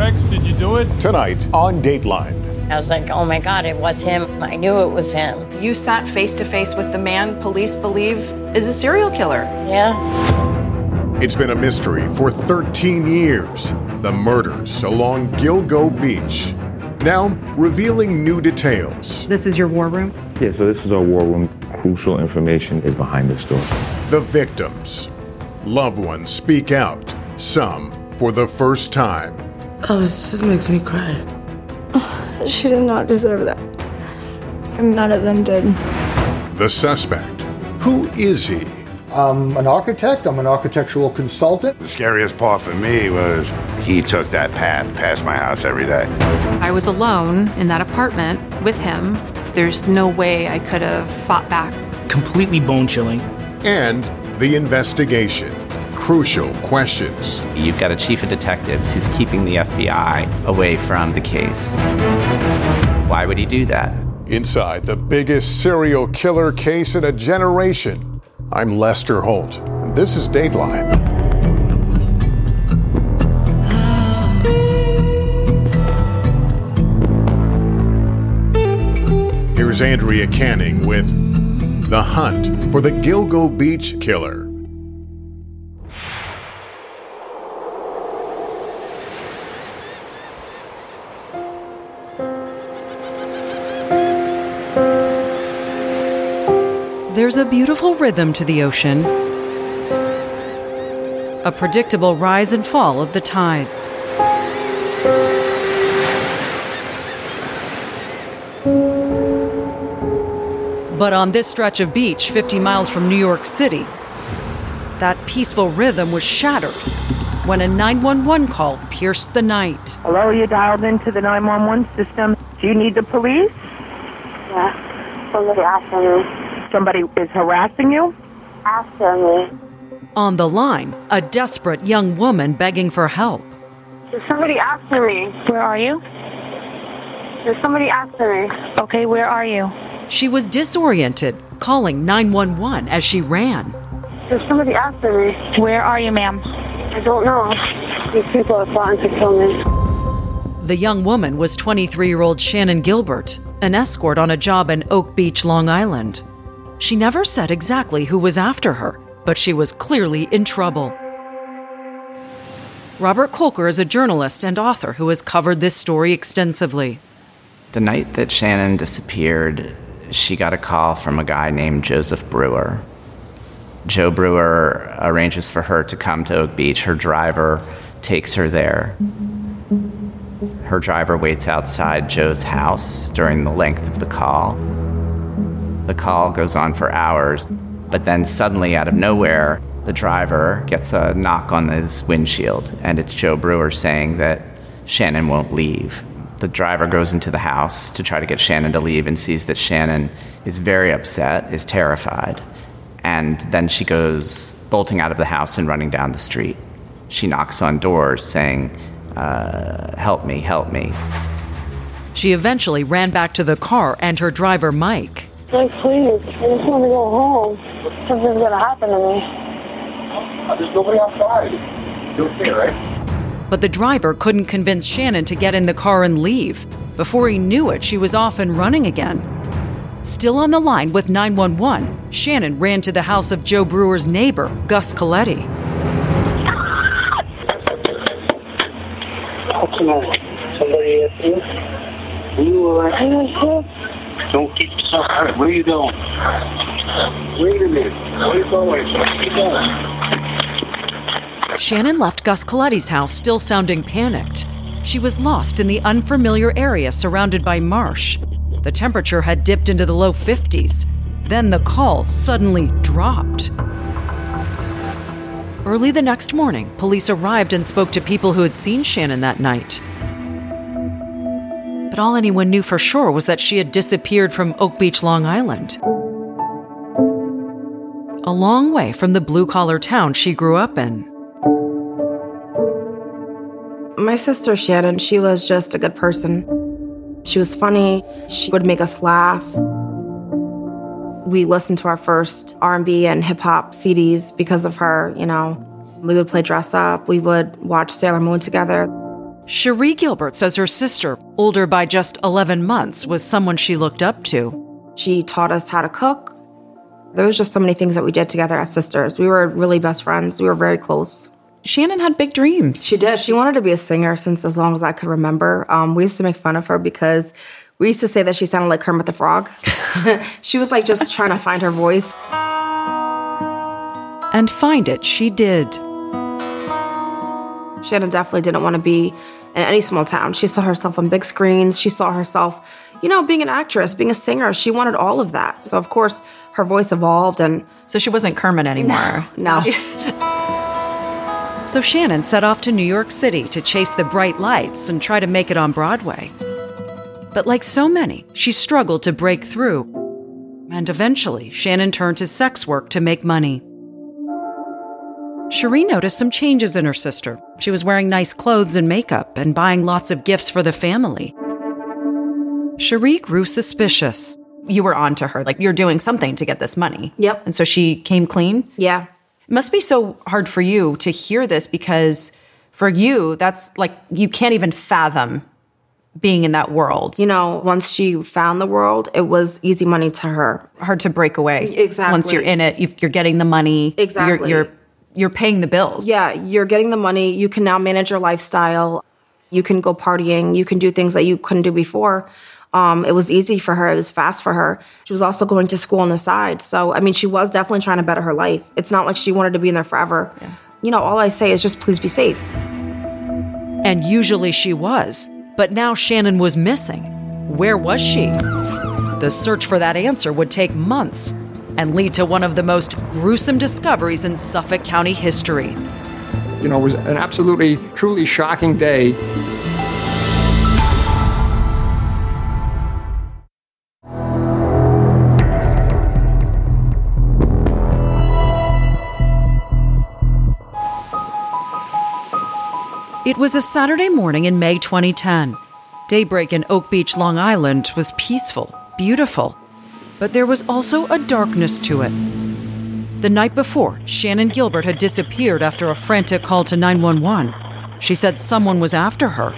Rex, did you do it? Tonight on Dateline. I was like, oh my God, it was him. I knew it was him. You sat face to face with the man police believe is a serial killer. Yeah. It's been a mystery for 13 years. The murders along Gilgo Beach. Now revealing new details. This is your war room? Yeah, so this is our war room. Crucial information is behind this story. The victims. Loved ones speak out. Some for the first time. Oh, this just makes me cry. She did not deserve that. And none of them did. The suspect. Who is he? I'm an architect. I'm an architectural consultant. The scariest part for me was he took that path past my house every day. I was alone in that apartment with him. There's no way I could have fought back. Completely bone-chilling. And the investigation. Crucial questions. You've got a chief of detectives who's keeping the FBI away from the case. Why would he do that? Inside the biggest serial killer case in a generation. I'm Lester Holt, and this is Dateline. Here's Andrea Canning with The Hunt for the Gilgo Beach Killer. There's a beautiful rhythm to the ocean, a predictable rise and fall of the tides. But on this stretch of beach, 50 miles from New York City, that peaceful rhythm was shattered when a 911 call pierced the night. Hello, you dialed into the 911 system. Do you need the police? Yeah, somebody after me. Somebody is harassing you? After me. On the line, a desperate young woman begging for help. There's somebody after me. Where are you? There's somebody after me. Okay, where are you? She was disoriented, calling 911 as she ran. There's somebody after me. Where are you, ma'am? I don't know. These people are plotting to kill me. The young woman was 23-year-old Shannon Gilbert, an escort on a job in Oak Beach, Long Island. She never said exactly who was after her, but she was clearly in trouble. Robert Kolker is a journalist and author who has covered this story extensively. The night that Shannon disappeared, she got a call from a guy named Joseph Brewer. Joe Brewer arranges for her to come to Oak Beach. Her driver takes her there. Her driver waits outside Joe's house during the length of the call. The call goes on for hours, but then suddenly out of nowhere, the driver gets a knock on his windshield, and it's Joe Brewer saying that Shannon won't leave. The driver goes into the house to try to get Shannon to leave and sees that Shannon is very upset, is terrified, and then she goes bolting out of the house and running down the street. She knocks on doors saying, help me, help me. She eventually ran back to the car and her driver, Mike. Like, please, I just want to go home. Something's going to happen to me. There's nobody outside. You're okay, right? But the driver couldn't convince Shannon to get in the car and leave. Before he knew it, she was off and running again. Still on the line with 911, Shannon ran to the house of Joe Brewer's neighbor, Gus Coletti. Somebody at you? Are you alright? Don't keep yourself out. Where are you going? Wait a minute. Where are you going? Keep going. Shannon left Gus Coletti's house still sounding panicked. She was lost in the unfamiliar area surrounded by marsh. The temperature had dipped into the low 50s. Then the call suddenly dropped. Early the next morning, police arrived and spoke to people who had seen Shannon that night. But all anyone knew for sure was that she had disappeared from Oak Beach, Long Island, a long way from the blue-collar town she grew up in. My sister Shannon, she was just a good person. She was funny. She would make us laugh. We listened to our first R&B and hip-hop CDs because of her, you know. We would play dress up. We would watch Sailor Moon together. Cherie Gilbert says her sister, older by just 11 months, was someone she looked up to. She taught us how to cook. There was just so many things that we did together as sisters. We were really best friends. We were very close. Shannon had big dreams. She did. She wanted to be a singer since as long as I could remember. We used to make fun of her because we used to say that she sounded like Kermit the Frog. She was like just trying to find her voice. And find it she did. Shannon definitely didn't want to be in any small town. She saw herself on big screens. She saw herself, being an actress, being a singer. She wanted all of that. So, of course, her voice evolved. And so she wasn't Kermit anymore. No. So Shannon set off to New York City to chase the bright lights and try to make it on Broadway. But like so many, she struggled to break through. And eventually, Shannon turned to sex work to make money. Cherie noticed some changes in her sister. She was wearing nice clothes and makeup and buying lots of gifts for the family. Cherie grew suspicious. You were on to her, like you're doing something to get this money. Yep. And so she came clean? Yeah. It must be so hard for you to hear this because for you, that's like you can't even fathom being in that world. Once she found the world, it was easy money to her. Hard to break away. Exactly. Once you're in it, you're getting the money. Exactly. You're paying the bills. Yeah, you're getting the money. You can now manage your lifestyle. You can go partying. You can do things that you couldn't do before. It was easy for her. It was fast for her. She was also going to school on the side. So, she was definitely trying to better her life. It's not like she wanted to be in there forever. Yeah. All I say is just please be safe. And usually she was. But now Shannon was missing. Where was she? The search for that answer would take months and lead to one of the most gruesome discoveries in Suffolk County history. It was an absolutely, truly shocking day. It was a Saturday morning in May 2010. Daybreak in Oak Beach, Long Island was peaceful, beautiful, but there was also a darkness to it. The night before, Shannon Gilbert had disappeared after a frantic call to 911. She said someone was after her.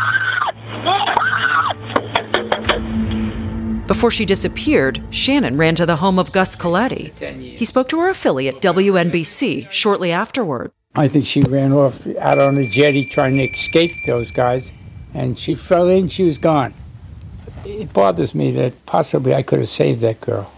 Before she disappeared, Shannon ran to the home of Gus Coletti. He spoke to her affiliate, WNBC, shortly afterward. I think she ran off out on the jetty trying to escape those guys, and she fell in, she was gone. It bothers me that possibly I could have saved that girl.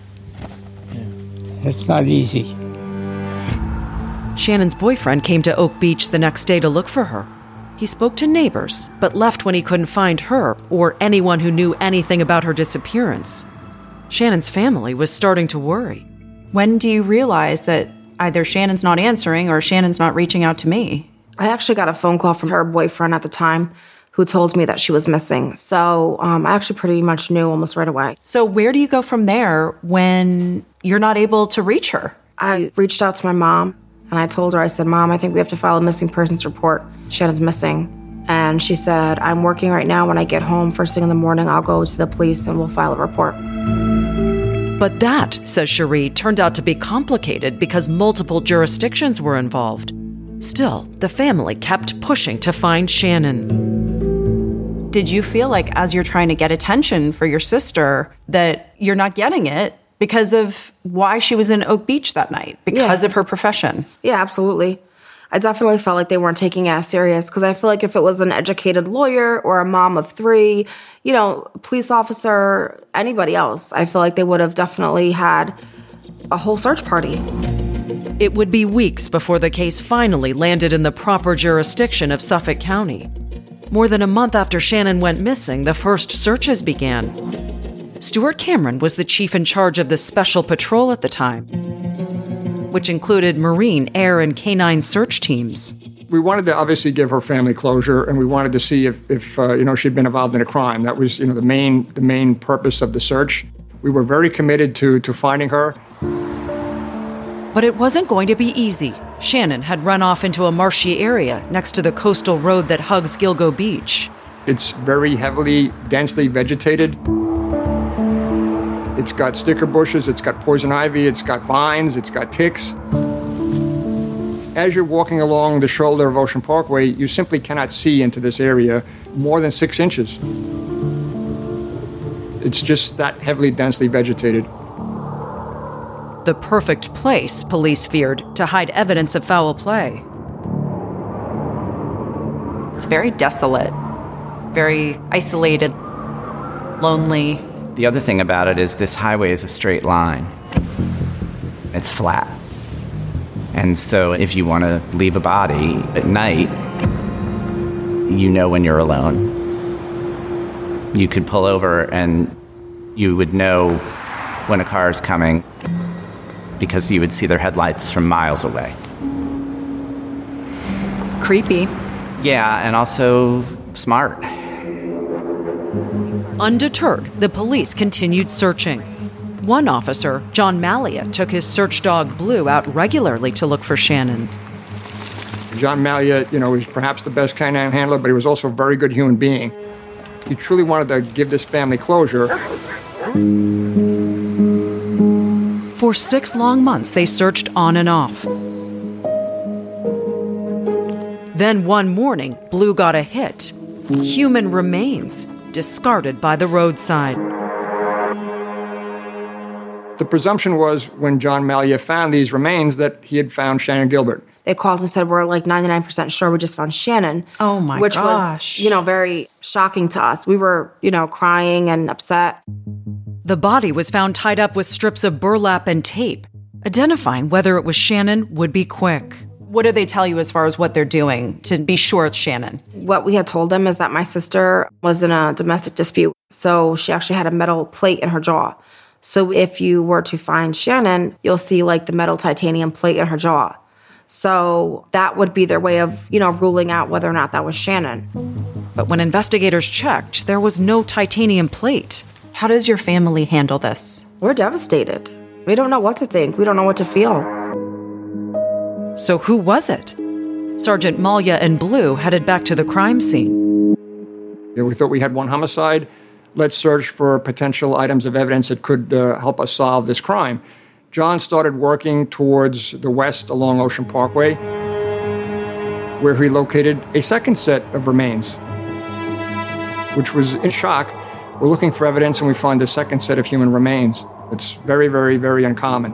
It's not easy. Shannon's boyfriend came to Oak Beach the next day to look for her. He spoke to neighbors, but left when he couldn't find her or anyone who knew anything about her disappearance. Shannon's family was starting to worry. When do you realize that either Shannon's not answering or Shannon's not reaching out to me? I actually got a phone call from her boyfriend at the time who told me that she was missing. So I actually pretty much knew almost right away. So where do you go from there when you're not able to reach her? I reached out to my mom and I told her, I said, Mom, I think we have to file a missing persons report. Shannon's missing. And she said, I'm working right now. When I get home first thing in the morning, I'll go to the police and we'll file a report. But that, says Cherie, turned out to be complicated because multiple jurisdictions were involved. Still, the family kept pushing to find Shannon. Did you feel like as you're trying to get attention for your sister that you're not getting it because of why she was in Oak Beach that night, because of her profession? Yeah, absolutely. I definitely felt like they weren't taking it as serious because I feel like if it was an educated lawyer or a mom of three, police officer, anybody else, I feel like they would have definitely had a whole search party. It would be weeks before the case finally landed in the proper jurisdiction of Suffolk County. More than a month after Shannon went missing, the first searches began. Stuart Cameron was the chief in charge of the Special Patrol at the time, which included Marine, Air, and Canine search teams. We wanted to obviously give her family closure, and we wanted to see if she'd been involved in a crime. That was, the main purpose of the search. We were very committed to finding her. But it wasn't going to be easy. Shannon had run off into a marshy area next to the coastal road that hugs Gilgo Beach. It's very heavily, densely vegetated. It's got sticker bushes, it's got poison ivy, it's got vines, it's got ticks. As you're walking along the shoulder of Ocean Parkway, you simply cannot see into this area more than 6 inches. It's just that heavily, densely vegetated. The perfect place, police feared, to hide evidence of foul play. It's very desolate, very isolated, lonely. The other thing about it is this highway is a straight line. It's flat. And so if you want to leave a body at night, you know when you're alone. You could pull over and you would know when a car is coming because you would see their headlights from miles away. Creepy. Yeah, and also smart. Undeterred, the police continued searching. One officer, John Malia, took his search dog Blue out regularly to look for Shannon. John Malia, was perhaps the best canine handler, but he was also a very good human being. He truly wanted to give this family closure. For 6 long months, they searched on and off. Then one morning, Blue got a hit. Human remains, discarded by the roadside. The presumption was when John Malia found these remains that he had found Shannan Gilbert. They called and said, we're like 99% sure we just found Shannan. Oh my gosh. Which was, very shocking to us. We were, crying and upset. The body was found tied up with strips of burlap and tape. Identifying whether it was Shannan would be quick. What do they tell you as far as what they're doing to be sure it's Shannan? What we had told them is that my sister was in a domestic dispute. So she actually had a metal plate in her jaw. So if you were to find Shannan, you'll see the metal titanium plate in her jaw. So that would be their way of, ruling out whether or not that was Shannan. But when investigators checked, there was no titanium plate. How does your family handle this? We're devastated. We don't know what to think. We don't know what to feel. So who was it? Sergeant Malia and Blue headed back to the crime scene. We thought we had one homicide. Let's search for potential items of evidence that could help us solve this crime. John started working towards the west along Ocean Parkway, where he located a second set of remains, which was in shock. We're looking for evidence and we find a second set of human remains. It's very, very, very uncommon.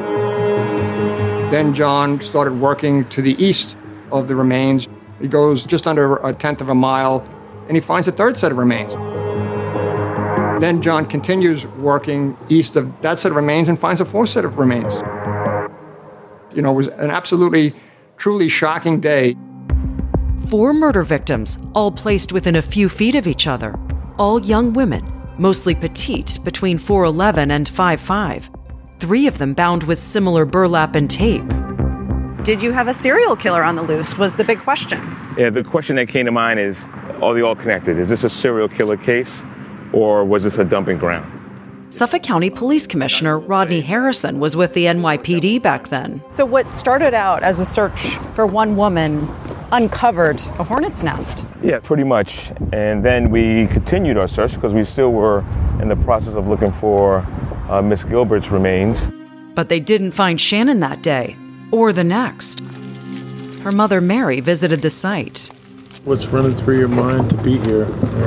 Then John started working to the east of the remains. He goes just under a tenth of a mile and he finds a third set of remains. Then John continues working east of that set of remains and finds a fourth set of remains. It was an absolutely, truly shocking day. 4 murder victims, all placed within a few feet of each other. All young women, mostly petite, between 4'11" and 5'5". 3 of them bound with similar burlap and tape. Did you have a serial killer on the loose was the big question. Yeah, the question that came to mind is, are they all connected? Is this a serial killer case? Or was this a dumping ground? Suffolk County Police Commissioner Rodney Harrison was with the NYPD back then. So what started out as a search for one woman uncovered a hornet's nest. Yeah, pretty much. And then we continued our search because we still were in the process of looking for Miss Gilbert's remains. But they didn't find Shannan that day, or the next. Her mother, Mary, visited the site. What's running through your mind to be here?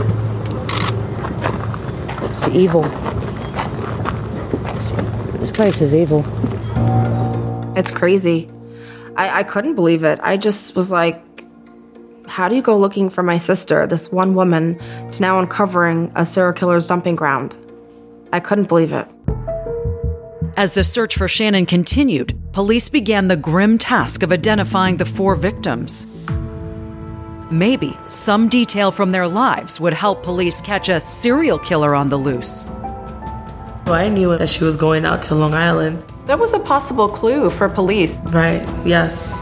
It's evil. This place is evil. It's crazy. I couldn't believe it. I just was like, how do you go looking for my sister, this one woman, to now uncovering a serial killer's dumping ground? I couldn't believe it. As the search for Shannan continued, police began the grim task of identifying the 4 victims. Maybe some detail from their lives would help police catch a serial killer on the loose. I knew that she was going out to Long Island. That was a possible clue for police. Right, yes.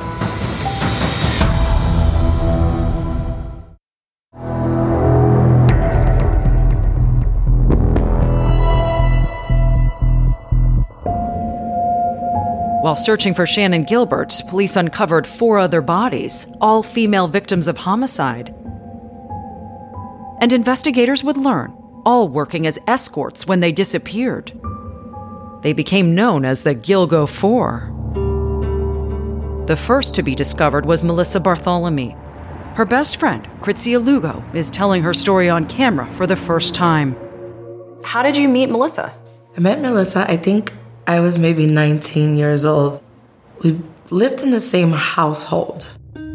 While searching for Shannan Gilbert, police uncovered 4 other bodies, all female victims of homicide. And investigators would learn, all working as escorts when they disappeared. They became known as the Gilgo 4. The first to be discovered was Melissa Bartholomew. Her best friend, Kritzia Lugo, is telling her story on camera for the first time. How did you meet Melissa? I met Melissa, I think I was maybe 19 years old. We lived in the same household.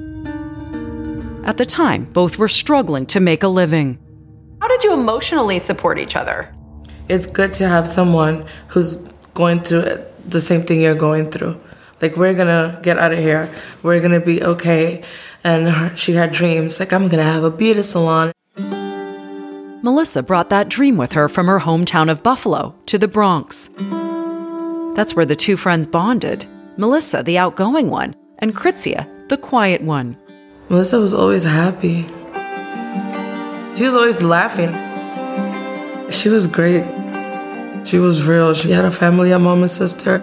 At the time, both were struggling to make a living. How did you emotionally support each other? It's good to have someone who's going through the same thing you're going through. Like, we're gonna get out of here. We're gonna be okay. And she had dreams, like, I'm gonna have a beauty salon. Melissa brought that dream with her from her hometown of Buffalo to the Bronx. That's where the two friends bonded. Melissa, the outgoing one, and Kritzia, the quiet one. Melissa was always happy. She was always laughing. She was great. She was real. She had a family, a mom and sister.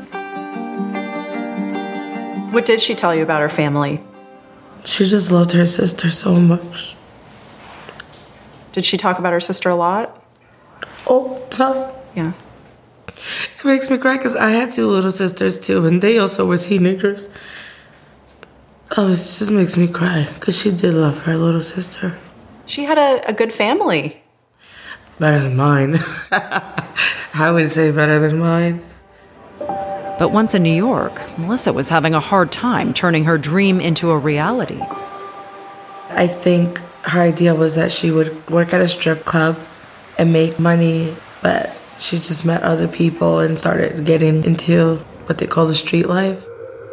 What did she tell you about her family? She just loved her sister so much. Did she talk about her sister a lot? All the time. Yeah. It makes me cry because I had two little sisters too, and they also were teenagers. Oh, it just makes me cry because she did love her little sister. She had a good family. Better than mine. I would say better than mine. But once in New York, Melissa was having a hard time turning her dream into a reality. I think her idea was that she would work at a strip club and make money, but she just met other people and started getting into what they call the street life.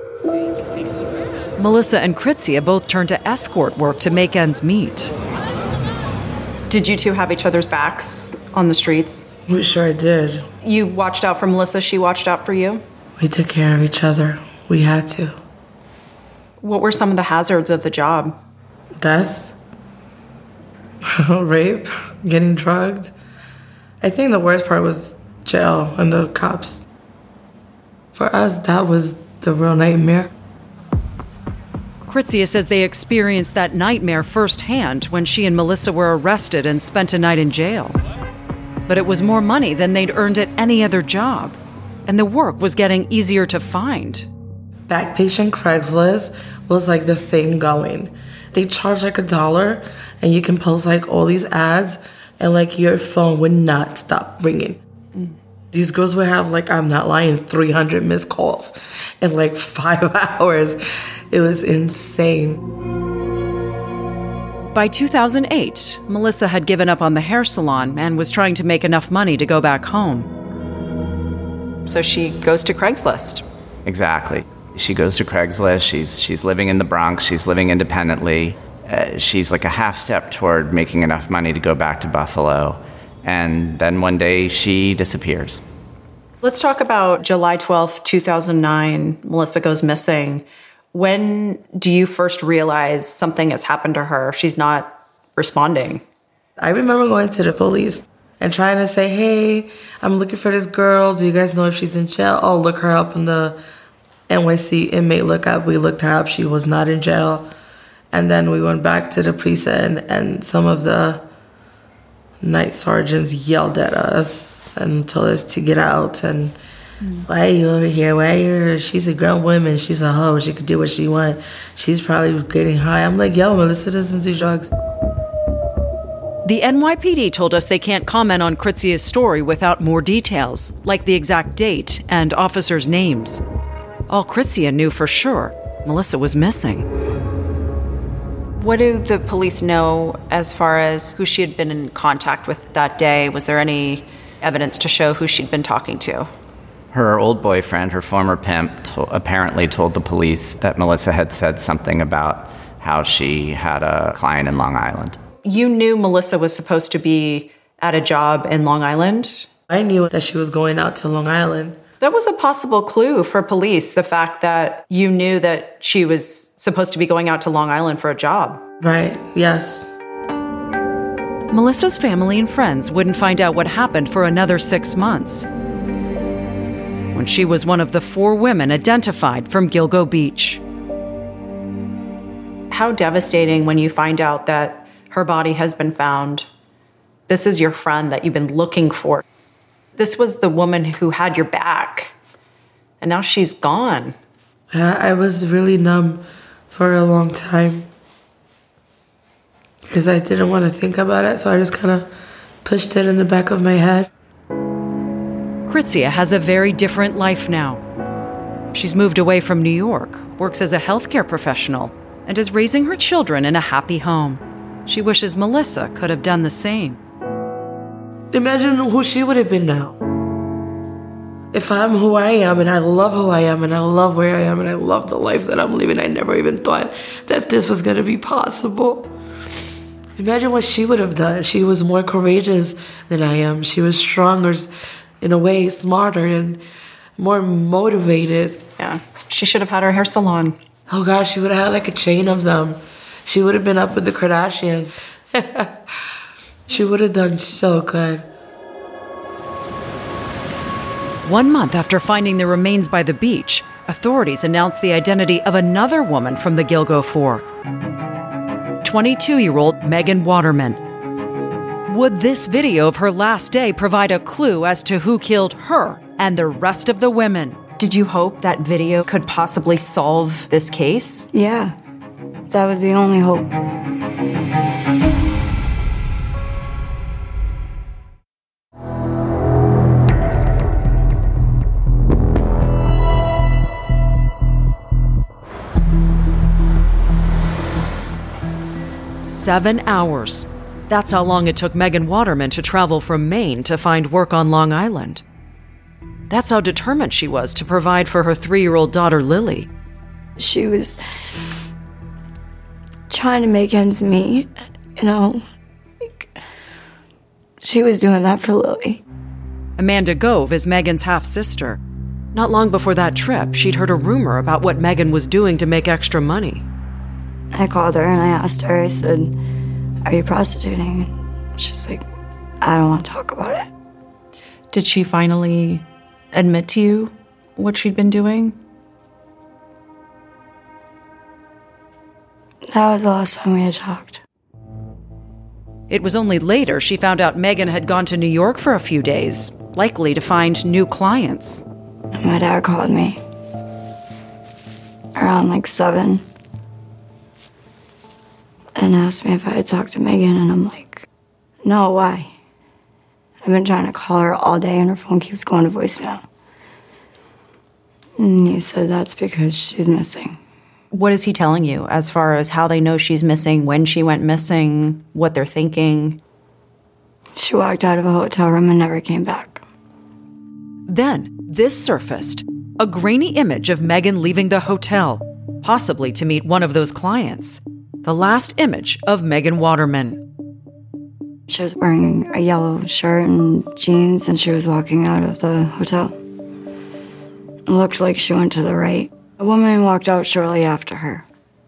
Melissa and Kritzia both turned to escort work to make ends meet. Did you two have each other's backs on the streets? We sure did. You watched out for Melissa, she watched out for you? We took care of each other. We had to. What were some of the hazards of the job? Death, rape, getting drugged. I think the worst part was jail and the cops. For us, that was the real nightmare. Kritzia says they experienced that nightmare firsthand when she and Melissa were arrested and spent a night in jail. But it was more money than they'd earned at any other job, and the work was getting easier to find. Backpage Craigslist was like the thing going. They charge like $1, and you can post like all these ads, and like your phone would not stop ringing. These girls would have, like, I'm not lying, 300 missed calls in like 5 hours. It was insane. By 2008, Melissa had given up on the hair salon and was trying to make enough money to go back home. So she goes to Craigslist. Exactly. She goes to Craigslist. She's living in the Bronx. She's living independently. She's like a half step toward making enough money to go back to Buffalo. And then one day she disappears. Let's talk about July 12th, 2009. Melissa goes missing. When do you first realize something has happened to her? She's not responding. I remember going to the police and trying to say, hey, I'm looking for this girl. Do you guys know if she's in jail? Oh, look her up in the NYC inmate lookup. We looked her up. She was not in jail. And then we went back to the precinct, and some of the night sergeants yelled at us and told us to get out. And why are you over here? Why are you here? She's a grown woman. She's a hoe. She could do what she wants. She's probably getting high. I'm like, yo, Melissa doesn't do drugs. The NYPD told us they can't comment on Kritzia's story without more details, like the exact date and officers' names. All Kritzia knew for sure, Melissa was missing. What do the police know as far as who she had been in contact with that day? Was there any evidence to show who she'd been talking to? Her old boyfriend, her former pimp, apparently told the police that Melissa had said something about how she had a client in Long Island. You knew Melissa was supposed to be at a job in Long Island? I knew that she was going out to Long Island. That was a possible clue for police, the fact that you knew that she was supposed to be going out to Long Island for a job. Right, yes. Melissa's family and friends wouldn't find out what happened for another 6 months, when she was one of the 4 women identified from Gilgo Beach. How devastating when you find out that her body has been found. This is your friend that you've been looking for. This was the woman who had your back, and now she's gone. I was really numb for a long time because I didn't want to think about it, so I just kind of pushed it in the back of my head. Kritzia has a very different life now. She's moved away from New York, works as a healthcare professional, and is raising her children in a happy home. She wishes Melissa could have done the same. Imagine who she would have been now. If I'm who I am, and I love who I am, and I love where I am, and I love the life that I'm living, I never even thought that this was going to be possible. Imagine what she would have done. She was more courageous than I am. She was stronger, in a way, smarter, and more motivated. Yeah, she should have had her hair salon. Oh gosh, she would have had like a chain of them. She would have been up with the Kardashians. She would have done so good. 1 month after finding the remains by the beach, authorities announced the identity of another woman from the Gilgo Four, 22-year-old Megan Waterman. Would this video of her last day provide a clue as to who killed her and the rest of the women? Did you hope that video could possibly solve this case? Yeah, that was the only hope. "7 hours. That's how long it took Megan Waterman to travel from Maine to find work on Long Island. That's how determined she was to provide for her 3-year-old daughter, Lily. She was trying to make ends meet, you know. She was doing that for Lily. Amanda Gove is Megan's half-sister. Not long before that trip, she'd heard a rumor about what Megan was doing to make extra money. I called her and I asked her, I said, "Are you prostituting?" And she's like, "I don't want to talk about it." Did she finally admit to you what she'd been doing? That was the last time we had talked. It was only later she found out Megan had gone to New York for a few days, likely to find new clients. My dad called me around like 7 and asked me if I had talked to Megan, and I'm like, no, why? I've been trying to call her all day and her phone keeps going to voicemail. And he said that's because she's missing. What is he telling you as far as how they know she's missing, when she went missing, what they're thinking? She walked out of a hotel room and never came back. Then, this surfaced. A grainy image of Megan leaving the hotel, possibly to meet one of those clients. The last image of Megan Waterman. She was wearing a yellow shirt and jeans, and she was walking out of the hotel. It looked like she went to the right. A woman walked out shortly after her.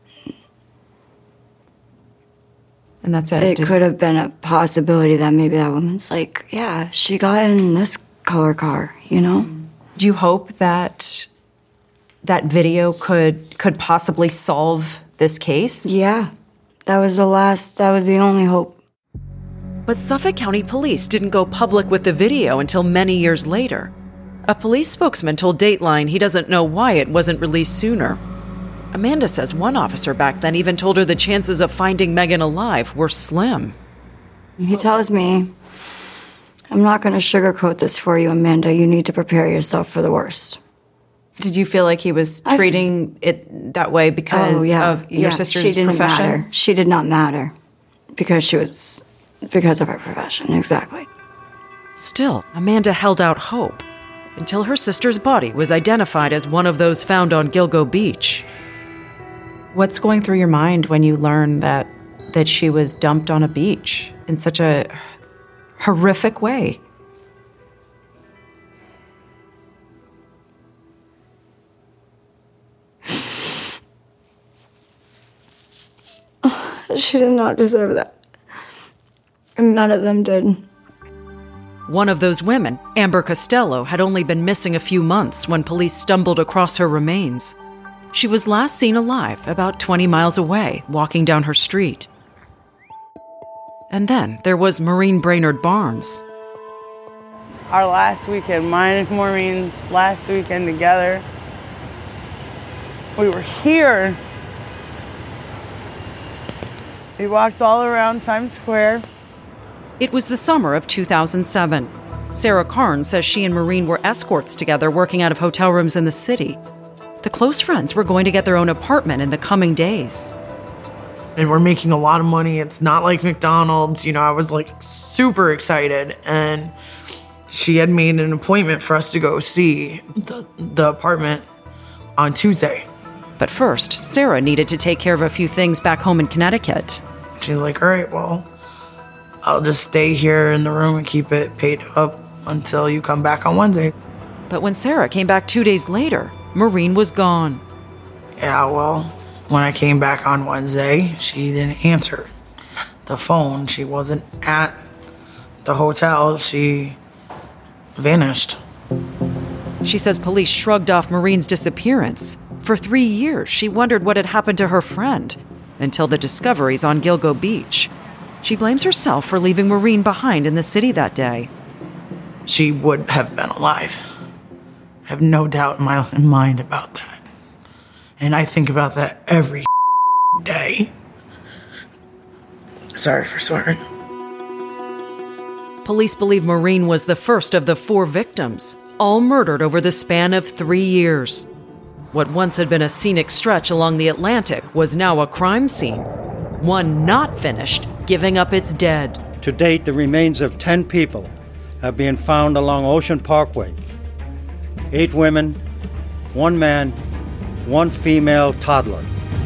And that's it? It could have been a possibility that maybe that woman's like, yeah, she got in this color car, you know? Do you hope that that video could possibly solve this case? Yeah. That was the only hope. But Suffolk County Police didn't go public with the video until many years later. A police spokesman told Dateline he doesn't know why it wasn't released sooner. Amanda says one officer back then even told her the chances of finding Megan alive were slim. He tells me, "I'm not going to sugarcoat this for you, Amanda. You need to prepare yourself for the worst." Did you feel like he was treating it that way because of your sister's profession? Matter. She did not matter because of her profession, exactly. Still, Amanda held out hope until her sister's body was identified as one of those found on Gilgo Beach. What's going through your mind when you learn that she was dumped on a beach in such a horrific way? She did not deserve that. And none of them did. One of those women, Amber Costello, had only been missing a few months when police stumbled across her remains. She was last seen alive about 20 miles away, walking down her street. And then there was Maureen Brainerd Barnes. Our last weekend, mine and Maureen's last weekend together. We were here. We walked all around Times Square. It was the summer of 2007. Sarah Carnes says she and Maureen were escorts together working out of hotel rooms in the city. The close friends were going to get their own apartment in the coming days. And we're making a lot of money. It's not like McDonald's. I was like super excited. And she had made an appointment for us to go see the apartment on Tuesday. But first, Sarah needed to take care of a few things back home in Connecticut. She's like, all right, well, I'll just stay here in the room and keep it paid up until you come back on Wednesday. But when Sarah came back 2 days later, Maureen was gone. Yeah, well, when I came back on Wednesday, she didn't answer the phone. She wasn't at the hotel. She vanished. She says police shrugged off Maureen's disappearance. For 3 years, she wondered what had happened to her friend, until the discoveries on Gilgo Beach. She blames herself for leaving Maureen behind in the city that day. She would have been alive. I have no doubt in my mind about that. And I think about that every day. Sorry for swearing. Police believe Maureen was the first of the 4 victims, all murdered over the span of 3 years. What once had been a scenic stretch along the Atlantic was now a crime scene, one not finished, giving up its dead. To date, the remains of 10 people have been found along Ocean Parkway. 8 women, 1 man, 1 female toddler.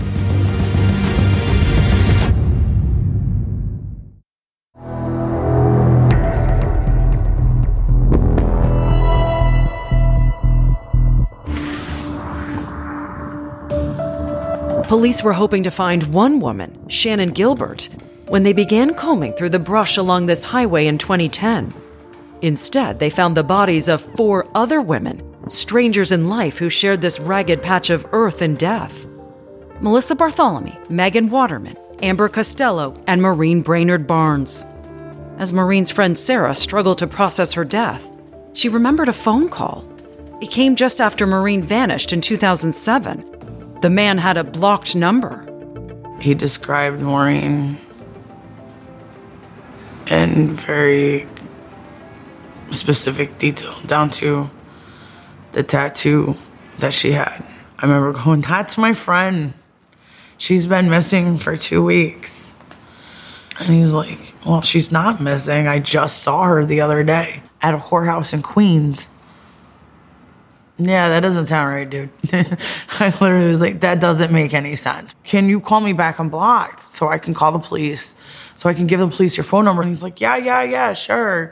Police were hoping to find one woman, Shannon Gilbert, when they began combing through the brush along this highway in 2010. Instead, they found the bodies of 4 other women, strangers in life who shared this ragged patch of earth and death. Melissa Bartholomew, Megan Waterman, Amber Costello, and Maureen Brainerd Barnes. As Maureen's friend Sarah struggled to process her death, she remembered a phone call. It came just after Maureen vanished in 2007. The man had a blocked number. He described Maureen in very specific detail, down to the tattoo that she had. I remember going, that's my friend. She's been missing for 2 weeks. And he's like, well, she's not missing. I just saw her the other day at a whorehouse in Queens. Yeah, that doesn't sound right, dude. I literally was like, that doesn't make any sense. Can you call me back? I'm blocked so I can call the police, so I can give the police your phone number. And he's like, yeah, sure.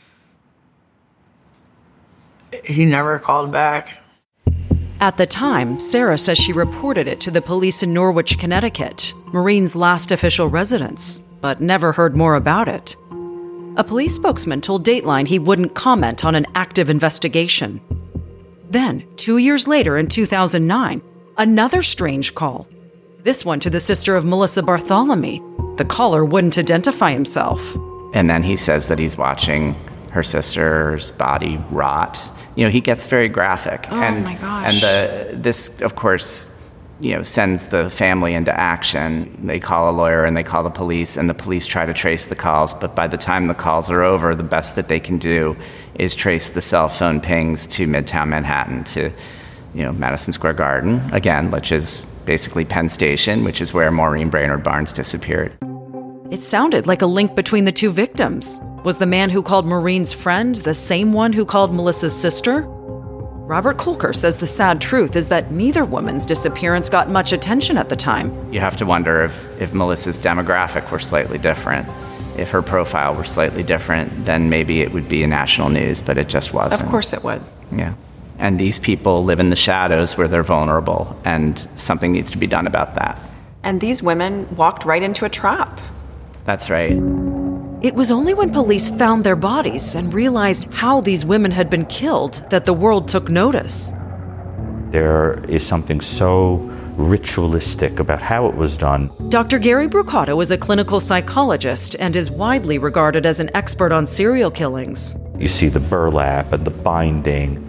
He never called back. At the time, Sarah says she reported it to the police in Norwich, Connecticut, Maureen's last official residence, but never heard more about it. A police spokesman told Dateline he wouldn't comment on an active investigation. Then, 2 years later in 2009, another strange call. This one to the sister of Melissa Bartholomew. The caller wouldn't identify himself. And then he says that he's watching her sister's body rot. He gets very graphic. Oh, my gosh. And this, of course, sends the family into action. They call a lawyer and they call the police, and the police try to trace the calls. But by the time the calls are over, the best that they can do is trace the cell phone pings to Midtown Manhattan, to Madison Square Garden, again, which is basically Penn Station, which is where Maureen Brainerd Barnes disappeared. It sounded like a link between the 2 victims. Was the man who called Maureen's friend the same one who called Melissa's sister? Robert Kolker says the sad truth is that neither woman's disappearance got much attention at the time. You have to wonder if Melissa's demographic were slightly different. If her profile were slightly different, then maybe it would be in national news, but it just wasn't. Of course it would. Yeah. And these people live in the shadows where they're vulnerable, and something needs to be done about that. And these women walked right into a trap. That's right. It was only when police found their bodies and realized how these women had been killed that the world took notice. There is something so ritualistic about how it was done. Dr. Gary Brucato is a clinical psychologist and is widely regarded as an expert on serial killings. You see the burlap and the binding,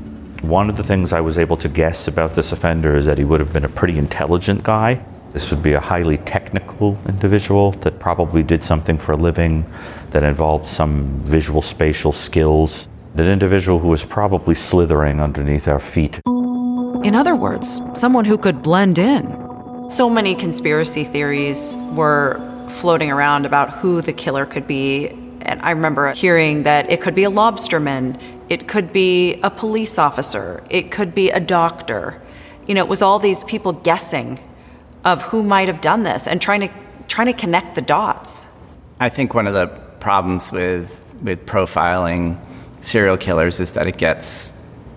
One of the things I was able to guess about this offender is that he would have been a pretty intelligent guy. This would be a highly technical individual that probably did something for a living that involved some visual spatial skills. An individual who was probably slithering underneath our feet. In other words, someone who could blend in. So many conspiracy theories were floating around about who the killer could be. And I remember hearing that it could be a lobsterman, it could be a police officer, it could be a doctor. You know, it was all these people guessing of who might have done this and trying to connect the dots. I think one of the problems with profiling serial killers is that it gets,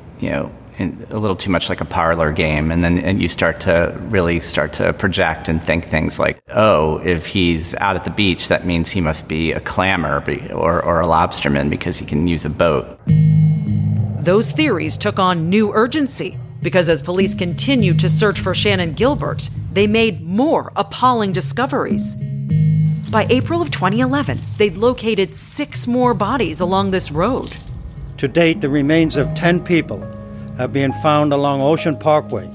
a little too much like a parlor game, and you start to project and think things like, oh, if he's out at the beach, that means he must be a clammer or a lobsterman because he can use a boat. Those theories took on new urgency because as police continued to search for Shannan Gilbert, they made more appalling discoveries. By April of 2011, they'd located 6 more bodies along this road. To date, the remains of 10 people have been found along Ocean Parkway.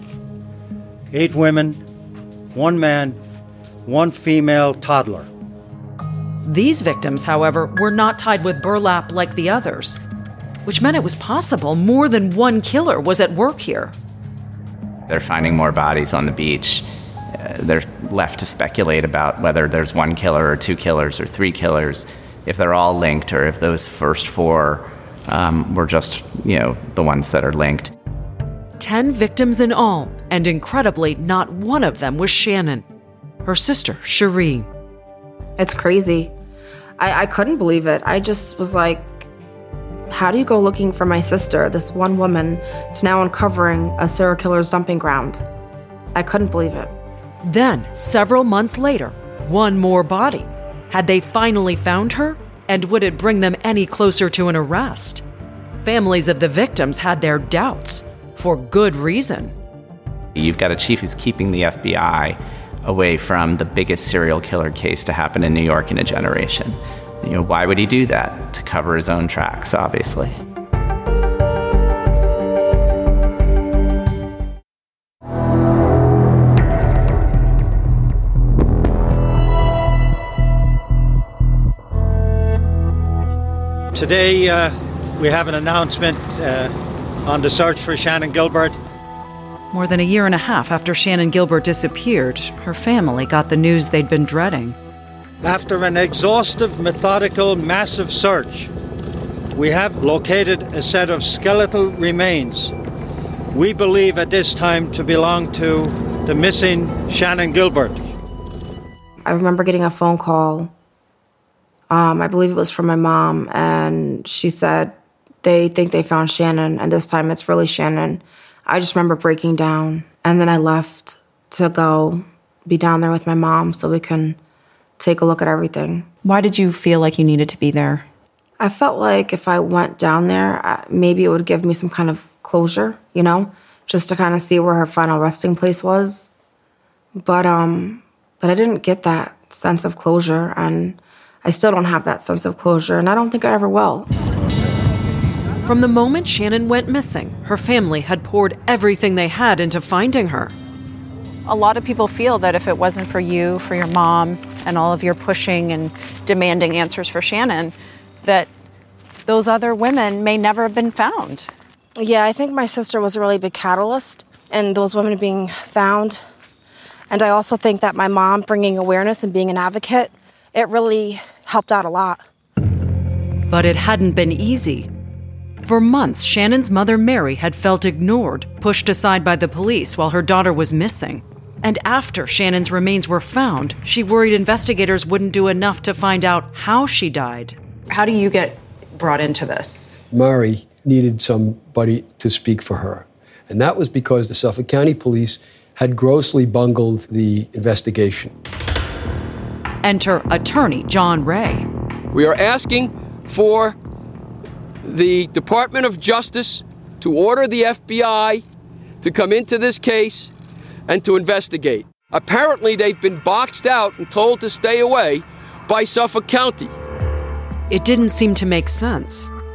8 women, 1 man, 1 female toddler. These victims, however, were not tied with burlap like the others, which meant it was possible more than one killer was at work here. They're finding more bodies on the beach. They're left to speculate about whether there's 1 killer or 2 killers or 3 killers, if they're all linked or if those first 4 were just, the ones that are linked. 10 victims in all, and incredibly, not one of them was Shannan. Her sister, Cherie. It's crazy. I couldn't believe it. I just was like, how do you go looking for my sister, this one woman, to now uncovering a serial killer's dumping ground? I couldn't believe it. Then, several months later, 1 more body. Had they finally found her? And would it bring them any closer to an arrest? Families of the victims had their doubts, for good reason. You've got a chief who's keeping the FBI away from the biggest serial killer case to happen in New York in a generation. Why would he do that? To cover his own tracks, obviously. Today, we have an announcement on the search for Shannan Gilbert. More than a year and a half after Shannan Gilbert disappeared, her family got the news they'd been dreading. After an exhaustive, methodical, massive search, we have located a set of skeletal remains we believe at this time to belong to the missing Shannan Gilbert. I remember getting a phone call. I believe it was from my mom, and she said they think they found Shannan, and this time it's really Shannan. I just remember breaking down, and then I left to go be down there with my mom so we can take a look at everything. Why did you feel like you needed to be there? I felt like if I went down there, maybe it would give me some kind of closure, just to kind of see where her final resting place was. But I didn't get that sense of closure, and I still don't have that sense of closure, and I don't think I ever will. From the moment Shannan went missing, her family had poured everything they had into finding her. A lot of people feel that if it wasn't for you, for your mom, and all of your pushing and demanding answers for Shannan, that those other women may never have been found. Yeah, I think my sister was a really big catalyst in those women being found. And I also think that my mom bringing awareness and being an advocate, it really helped out a lot. But it hadn't been easy. For months, Shannan's mother, Mary, had felt ignored, pushed aside by the police while her daughter was missing. And after Shannan's remains were found, she worried investigators wouldn't do enough to find out how she died. How do you get brought into this? Mary needed somebody to speak for her. And that was because the Suffolk County Police had grossly bungled the investigation. Enter attorney John Ray. We are asking for the Department of Justice to order the FBI to come into this case and to investigate. Apparently, they've been boxed out and told to stay away by Suffolk County. It didn't seem to make sense. The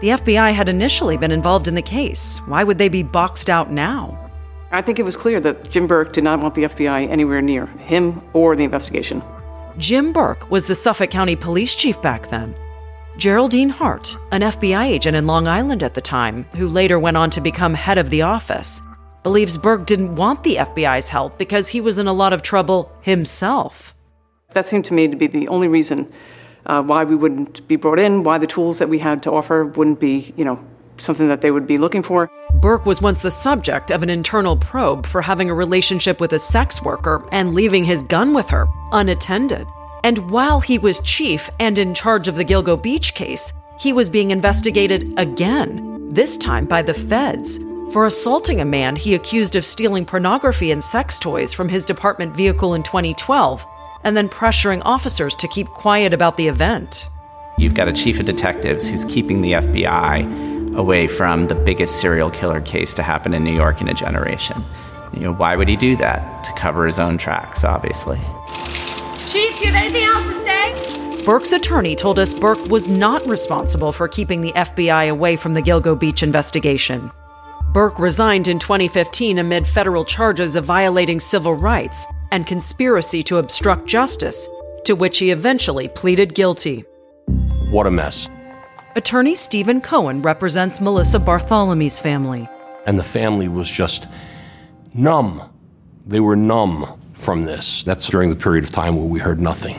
The FBI had initially been involved in the case. Why would they be boxed out now? I think it was clear that Jim Burke did not want the FBI anywhere near him or the investigation. Jim Burke was the Suffolk County Police Chief back then. Geraldine Hart, an FBI agent in Long Island at the time, who later went on to become head of the office, believes Burke didn't want the FBI's help because he was in a lot of trouble himself. That seemed to me to be the only reason why we wouldn't be brought in, why the tools that we had to offer wouldn't be, something that they would be looking for. Burke was once the subject of an internal probe for having a relationship with a sex worker and leaving his gun with her, unattended. And while he was chief and in charge of the Gilgo Beach case, he was being investigated again, this time by the feds, for assaulting a man he accused of stealing pornography and sex toys from his department vehicle in 2012, and then pressuring officers to keep quiet about the event. You've got a chief of detectives who's keeping the FBI away from the biggest serial killer case to happen in New York in a generation. Why would he do that? To cover his own tracks, obviously. Chief, do you have anything else to say? Burke's attorney told us Burke was not responsible for keeping the FBI away from the Gilgo Beach investigation. Burke resigned in 2015 amid federal charges of violating civil rights and conspiracy to obstruct justice, to which he eventually pleaded guilty. What a mess. Attorney Stephen Cohen represents Melissa Bartholomew's family. And the family was just numb. They were numb from this. That's during the period of time where we heard nothing.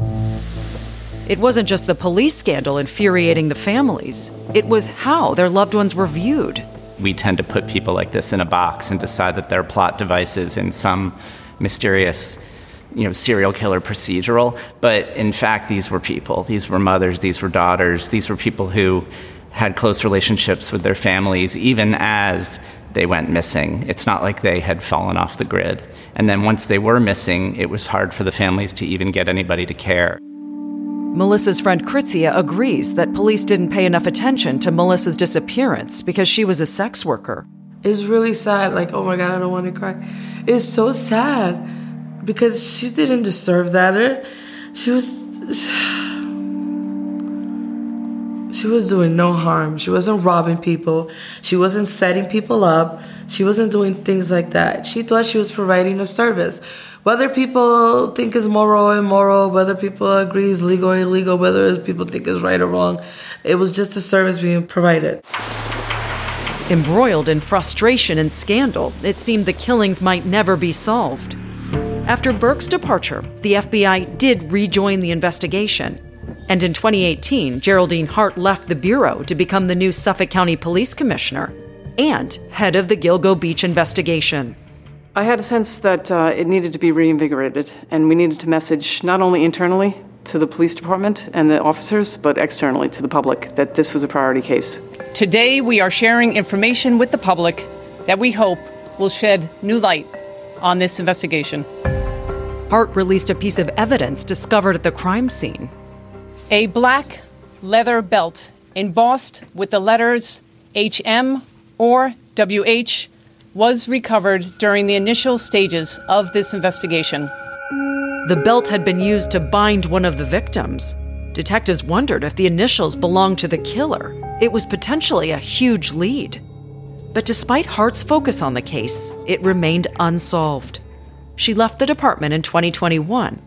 It wasn't just the police scandal infuriating the families. It was how their loved ones were viewed. We tend to put people like this in a box and decide that they're plot devices in some mysterious, serial killer procedural. But in fact, these were people. These were mothers. These were daughters. These were people who had close relationships with their families, even as they went missing. It's not like they had fallen off the grid. And then once they were missing, it was hard for the families to even get anybody to care. Melissa's friend Kritzia agrees that police didn't pay enough attention to Melissa's disappearance because she was a sex worker. It's really sad. Oh my God, I don't want to cry. It's so sad because she didn't deserve that. She was doing no harm. She wasn't robbing people. She wasn't setting people up. She wasn't doing things like that. She thought she was providing a service. Whether people think it's moral or immoral, whether people agree it's legal or illegal, whether people think it's right or wrong, it was just a service being provided. Embroiled in frustration and scandal, it seemed the killings might never be solved. After Burke's departure, the FBI did rejoin the investigation. And in 2018, Geraldine Hart left the Bureau to become the new Suffolk County Police Commissioner and head of the Gilgo Beach investigation. I had a sense that it needed to be reinvigorated, and we needed to message not only internally to the police department and the officers, but externally to the public that this was a priority case. Today, we are sharing information with the public that we hope will shed new light on this investigation. Hart released a piece of evidence discovered at the crime scene. A black leather belt embossed with the letters HM or WH was recovered during the initial stages of this investigation. The belt had been used to bind one of the victims. Detectives wondered if the initials belonged to the killer. It was potentially a huge lead. But despite Hart's focus on the case, it remained unsolved. She left the department in 2021.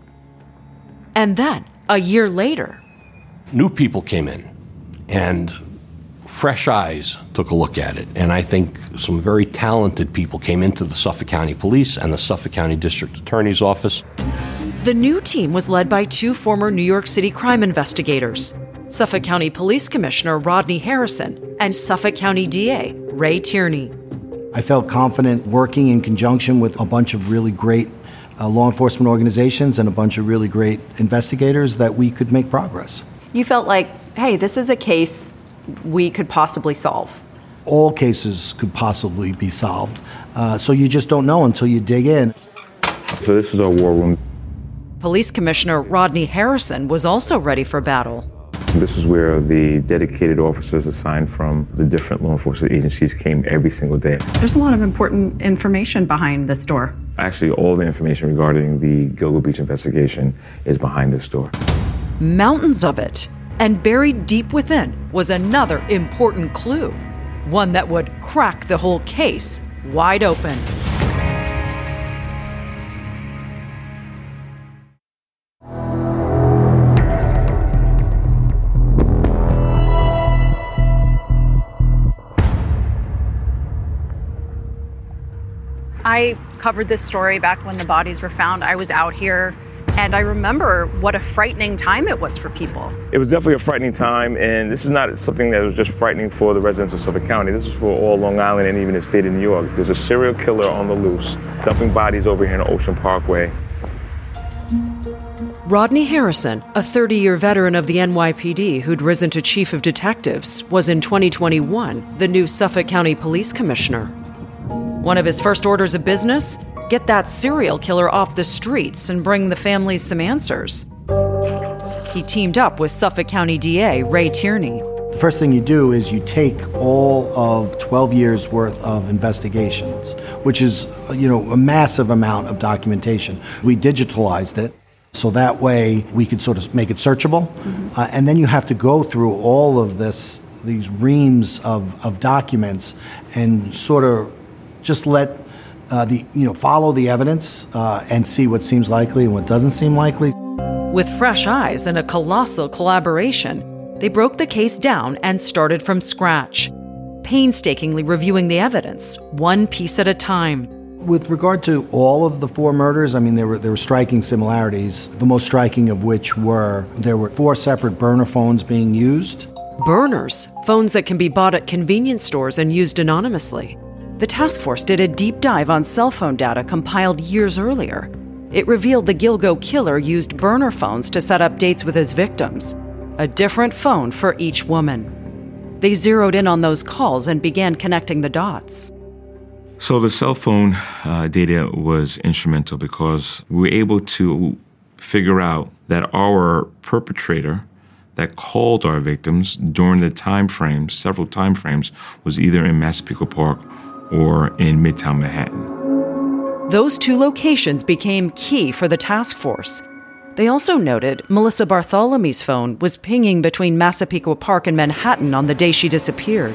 And then, a year later, new people came in, and fresh eyes took a look at it. And I think some very talented people came into the Suffolk County Police and the Suffolk County District Attorney's Office. The new team was led by two former New York City crime investigators, Suffolk County Police Commissioner Rodney Harrison and Suffolk County DA Ray Tierney. I felt confident working in conjunction with a bunch of really great law enforcement organizations and a bunch of really great investigators that we could make progress. You felt like, hey, this is a case we could possibly solve. All cases could possibly be solved. So you just don't know until you dig in. So this is our war room. Police Commissioner Rodney Harrison was also ready for battle. This is where the dedicated officers assigned from the different law enforcement agencies came every single day. There's a lot of important information behind this door. Actually, all the information regarding the Gilgo Beach investigation is behind this door. Mountains of it. And buried deep within was another important clue, one that would crack the whole case wide open. I covered this story back when the bodies were found. I was out here, and I remember what a frightening time it was for people. It was definitely a frightening time, and this is not something that was just frightening for the residents of Suffolk County. This is for all Long Island and even the state of New York. There's a serial killer on the loose, dumping bodies over here in Ocean Parkway. Rodney Harrison, a 30-year veteran of the NYPD who'd risen to chief of detectives, was in 2021 the new Suffolk County Police Commissioner. One of his first orders of business? Get that serial killer off the streets and bring the families some answers. He teamed up with Suffolk County DA Ray Tierney. The first thing you do is you take all of 12 years worth of investigations, which is, a massive amount of documentation. We digitalized it so that way we could sort of make it searchable. And then you have to go through all of these reams of documents and sort of just let follow the evidence and see what seems likely and what doesn't seem likely. With fresh eyes and a colossal collaboration, they broke the case down and started from scratch, painstakingly reviewing the evidence, one piece at a time. With regard to all of the 4 murders, there were striking similarities, the most striking of which there were 4 separate burner phones being used. Burners, phones that can be bought at convenience stores and used anonymously. The task force did a deep dive on cell phone data compiled years earlier. It revealed the Gilgo killer used burner phones to set up dates with his victims, a different phone for each woman. They zeroed in on those calls and began connecting the dots. So the cell phone data was instrumental because we were able to figure out that our perpetrator that called our victims during the several time frames, was either in Massapequa Park or in Midtown Manhattan. Those 2 locations became key for the task force. They also noted Melissa Bartholomew's phone was pinging between Massapequa Park and Manhattan on the day she disappeared.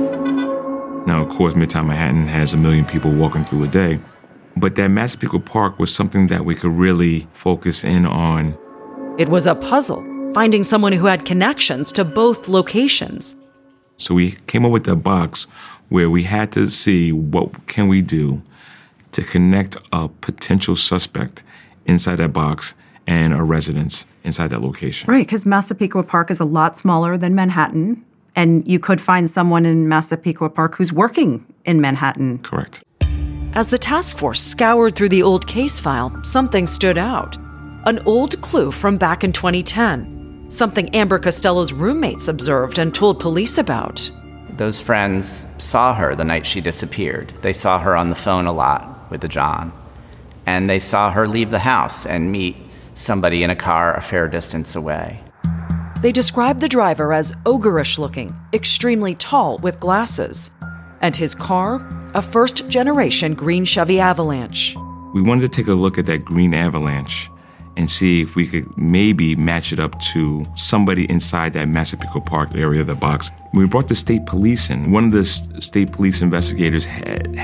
Now, of course, Midtown Manhattan has 1 million people walking through a day, but that Massapequa Park was something that we could really focus in on. It was a puzzle, finding someone who had connections to both locations. So we came up with a box where we had to see what can we do to connect a potential suspect inside that box and a residence inside that location. Right, because Massapequa Park is a lot smaller than Manhattan, and you could find someone in Massapequa Park who's working in Manhattan. Correct. As the task force scoured through the old case file, something stood out. An old clue from back in 2010. Something Amber Costello's roommates observed and told police about. Those friends saw her the night she disappeared. They saw her on the phone a lot with the John. And they saw her leave the house and meet somebody in a car a fair distance away. They described the driver as ogreish looking, extremely tall with glasses. And his car, a first-generation green Chevy Avalanche. We wanted to take a look at that green Avalanche and see if we could maybe match it up to somebody inside that Massapequa Park area of the box. We brought the state police in. One of the state police investigators had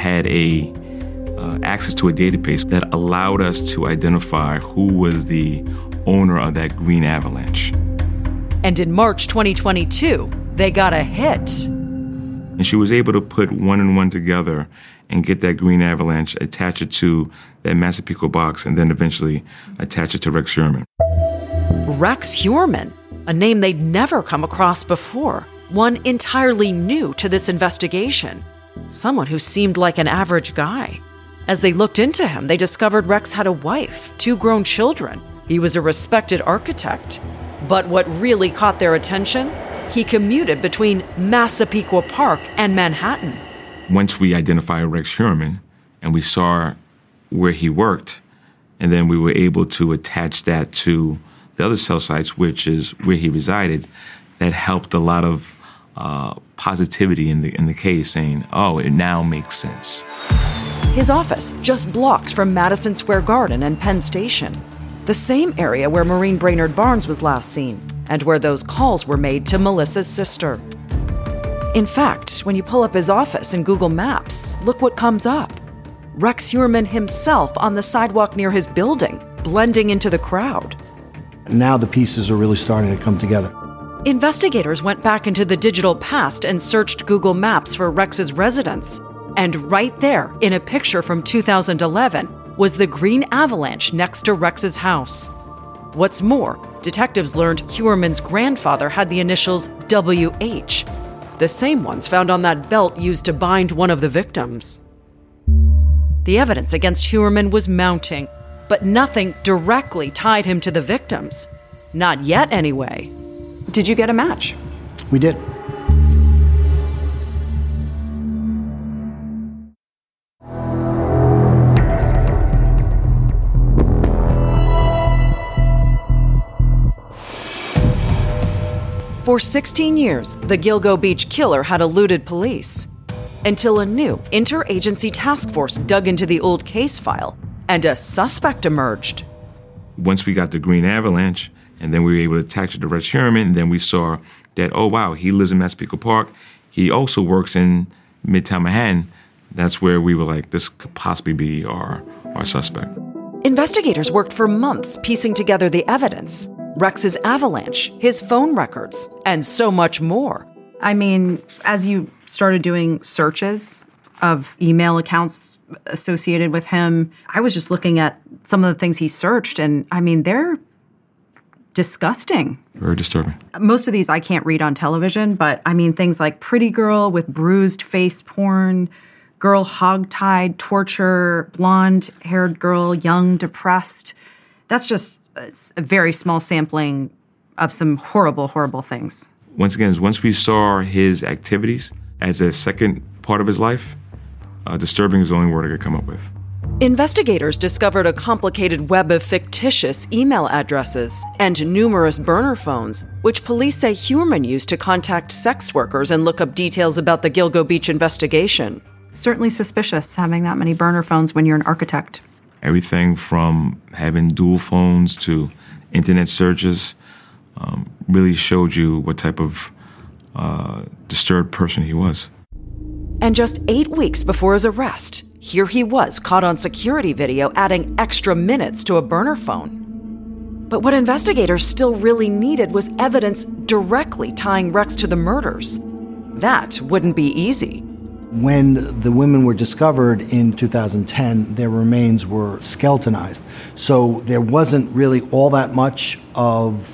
access to a database that allowed us to identify who was the owner of that green Avalanche. And in March 2022, they got a hit. And she was able to put 1 and 1 together and get that green Avalanche, attach it to that Massapequa box, and then eventually attach it to Rex Heuermann. Rex Heuermann, a name they'd never come across before, one entirely new to this investigation, someone who seemed like an average guy. As they looked into him, they discovered Rex had a wife, 2 grown children. He was a respected architect. But what really caught their attention? He commuted between Massapequa Park and Manhattan. Once we identified Rex Heuermann and we saw where he worked, and then we were able to attach that to the other cell sites, which is where he resided, that helped a lot of positivity in the case, saying, oh, it now makes sense. His office just blocks from Madison Square Garden and Penn Station, the same area where Maureen Brainerd Barnes was last seen. and where those calls were made to Melissa's sister. In fact, when you pull up his office in Google Maps, look what comes up. Rex Heuermann himself on the sidewalk near his building, blending into the crowd. Now the pieces are really starting to come together. Investigators went back into the digital past and searched Google Maps for Rex's residence. And right there, in a picture from 2011, was the green avalanche next to Rex's house. What's more, detectives learned Heuermann's grandfather had the initials WH, the same ones found on that belt used to bind one of the victims. The evidence against Heuermann was mounting, but nothing directly tied him to the victims. Not yet, anyway. Did you get a match? We did. For 16 years, the Gilgo Beach killer had eluded police, until a new interagency task force dug into the old case file, and a suspect emerged. Once we got the green avalanche, and then we were able to attach it to Rex Heuermann, and then we saw that, oh wow, he lives in Massapequa Park. He also works in Midtown Manhattan. That's where we were like, this could possibly be our suspect. Investigators worked for months piecing together the evidence, Rex's avalanche, his phone records, and so much more. I mean, as you started doing searches of email accounts associated with him, I was just looking at some of the things he searched, and I mean, they're disgusting. Very disturbing. Most of these I can't read on television, but I mean, things like pretty girl with bruised face porn, girl hogtied, torture, blonde-haired girl, young, depressed. That's just a very small sampling of some horrible, horrible things. Once again, once we saw his activities as a second part of his life, disturbing is the only word I could come up with. Investigators discovered a complicated web of fictitious email addresses and numerous burner phones, which police say Heuermann used to contact sex workers and look up details about the Gilgo Beach investigation. Certainly suspicious having that many burner phones when you're an architect. Everything from having dual phones to internet searches really showed you what type of disturbed person he was. And just 8 weeks before his arrest, here he was caught on security video adding extra minutes to a burner phone. But what investigators still really needed was evidence directly tying Rex to the murders. That wouldn't be easy. When the women were discovered in 2010, their remains were skeletonized. So there wasn't really all that much of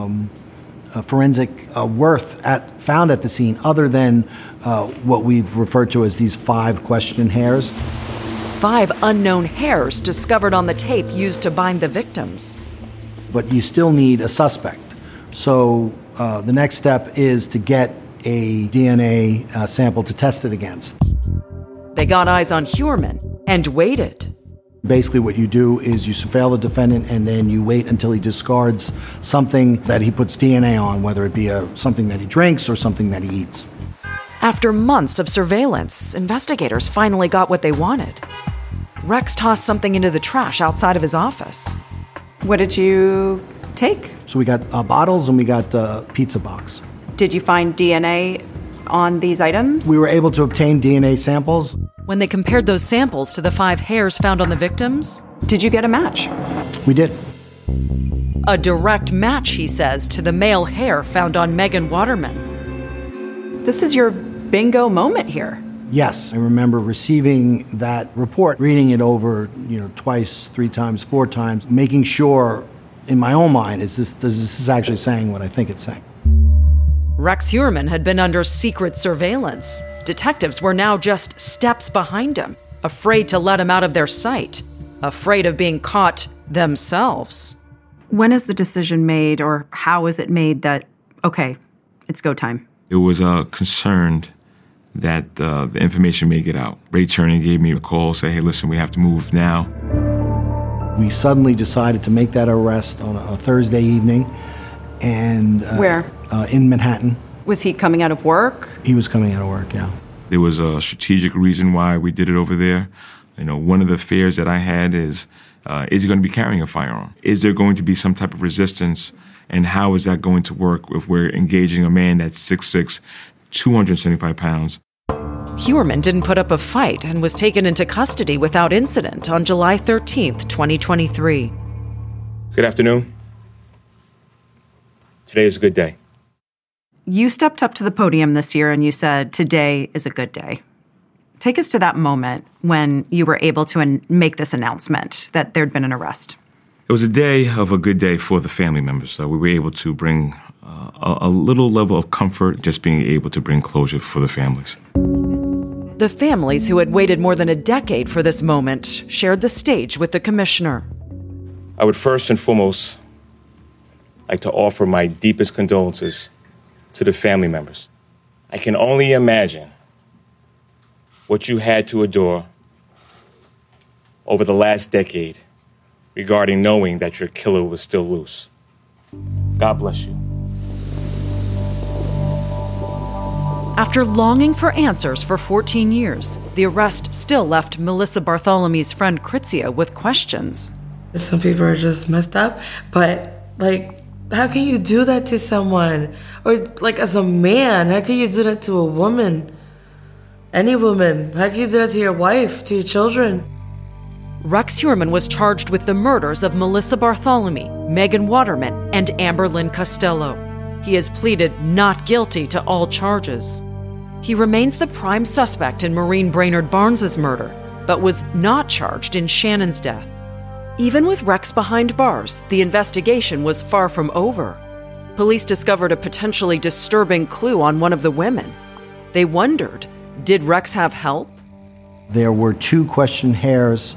forensic worth found at the scene other than what we've referred to as these 5 question hairs. 5 unknown hairs discovered on the tape used to bind the victims. But you still need a suspect. So the next step is to get a DNA sample to test it against. They got eyes on Heuermann and waited. Basically what you do is you surveil the defendant and then you wait until he discards something that he puts DNA on, whether it be something that he drinks or something that he eats. After months of surveillance, investigators finally got what they wanted. Rex tossed something into the trash outside of his office. What did you take? So we got bottles and we got a pizza box. Did you find DNA on these items? We were able to obtain DNA samples. When they compared those samples to the 5 hairs found on the victims, did you get a match? We did. A direct match, he says, to the male hair found on Megan Waterman. This is your bingo moment here. Yes, I remember receiving that report, reading it over, twice, 3 times, 4 times, making sure in my own mind, is this actually saying what I think it's saying? Rex Heuermann had been under secret surveillance. Detectives were now just steps behind him, afraid to let him out of their sight, afraid of being caught themselves. When is the decision made, or how is it made that, okay, it's go time? It was concerned that the information may get out. Ray Cherny gave me a call, say, hey, listen, we have to move now. We suddenly decided to make that arrest on a Thursday evening. And where? In Manhattan. Was he coming out of work? He was coming out of work, yeah. There was a strategic reason why we did it over there. One of the fears that I had is he going to be carrying a firearm? Is there going to be some type of resistance And how is that going to work if we're engaging a man that's 6'6", 275 pounds? Heuermann didn't put up a fight and was taken into custody without incident on July 13th, 2023. Good afternoon. Today is a good day. You stepped up to the podium this year and you said, today is a good day. Take us to that moment when you were able to make this announcement that there'd been an arrest. It was a day of a good day for the family members. So we were able to bring a little level of comfort, just being able to bring closure for the families. The families who had waited more than a decade for this moment shared the stage with the commissioner. I would first and foremost like to offer my deepest condolences to the family members. I can only imagine what you had to endure over the last decade regarding knowing that your killer was still loose. God bless you. After longing for answers for 14 years, the arrest still left Melissa Bartholomew's friend Kritzia with questions. Some people are just messed up, but how can you do that to someone? Or as a man, how can you do that to a woman? Any woman. How can you do that to your wife, to your children? Rex Heuermann was charged with the murders of Melissa Bartholomew, Megan Waterman, and Amber Lynn Costello. He has pleaded not guilty to all charges. He remains the prime suspect in Maureen Brainerd Barnes' murder, but was not charged in Shannon's death. Even with Rex behind bars, the investigation was far from over. Police discovered a potentially disturbing clue on one of the women. They wondered, did Rex have help? There were 2 question hairs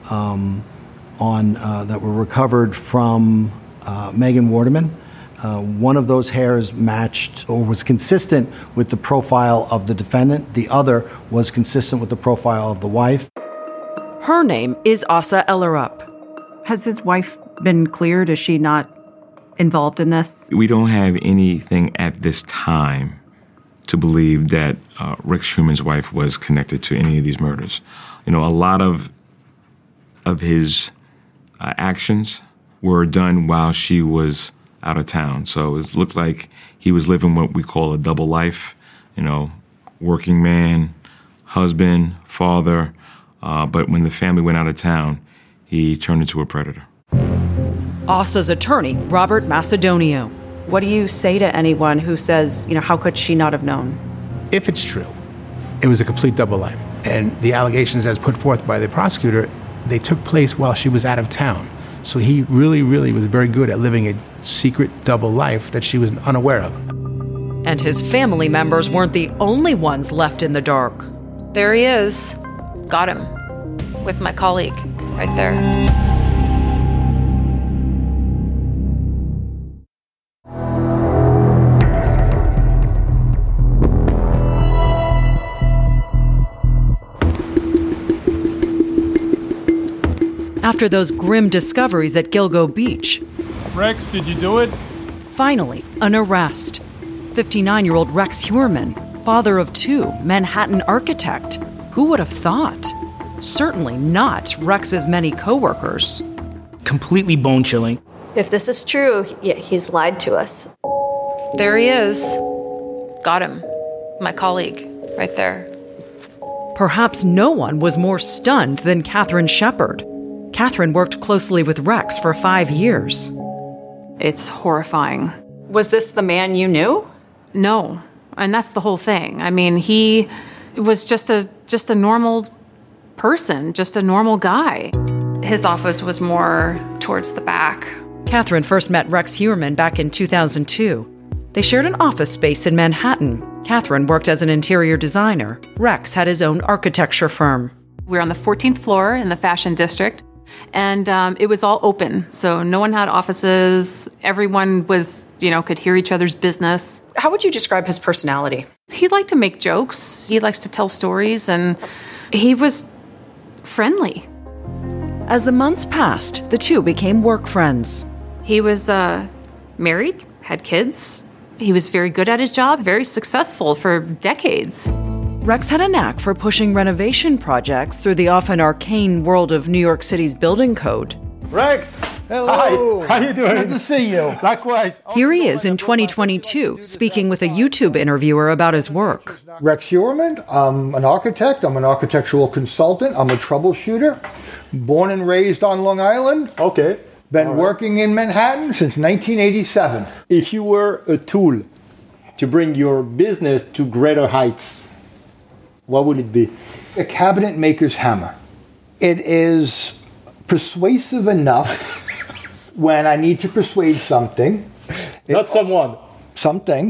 that were recovered from Megan Waterman. One of those hairs matched or was consistent with the profile of the defendant. The other was consistent with the profile of the wife. Her name is Asa Ellerup. Has his wife been cleared? Is she not involved in this? We don't have anything at this time to believe that Rex Heuermann's wife was connected to any of these murders. A lot of his actions were done while she was out of town. So it looked like he was living what we call a double life, working man, husband, father. But when the family went out of town, he turned into a predator. Asa's attorney, Robert Macedonio. What do you say to anyone who says, how could she not have known? If it's true, it was a complete double life. And the allegations as put forth by the prosecutor, they took place while she was out of town. So he really, really was very good at living a secret double life that she was unaware of. And his family members weren't the only ones left in the dark. There he is. Got him. With my colleague, right there. After those grim discoveries at Gilgo Beach. Rex, did you do it? Finally, an arrest. 59-year-old Rex Heuermann, father of 2, Manhattan architect. Who would have thought? Certainly not Rex's many coworkers. Completely bone-chilling. If this is true, he's lied to us. There he is. Got him. My colleague, right there. Perhaps no one was more stunned than Catherine Shepard. Catherine worked closely with Rex for 5 years. It's horrifying. Was this the man you knew? No, and that's the whole thing. I mean, he was just a normal person, just a normal guy. His office was more towards the back. Catherine first met Rex Heuermann back in 2002. They shared an office space in Manhattan. Catherine worked as an interior designer. Rex had his own architecture firm. We were on the 14th floor in the Fashion District, and it was all open. So no one had offices. Everyone was, could hear each other's business. How would you describe his personality? He liked to make jokes. He likes to tell stories, and he was friendly. As the months passed, the two became work friends. He was married, had kids. He was very good at his job, very successful for decades. Rex had a knack for pushing renovation projects through the often arcane world of New York City's building code. Rex, Hello. Hi. How you doing? Good to see you. Likewise. Here he is in 2022, speaking with a YouTube interviewer about his work. Rex Heuermann. I'm an architect. I'm an architectural consultant. I'm a troubleshooter. Born and raised on Long Island. Okay. Been working in Manhattan since 1987. If you were a tool to bring your business to greater heights, what would it be? A cabinet maker's hammer. It is persuasive enough when I need to persuade something. Not someone. Something.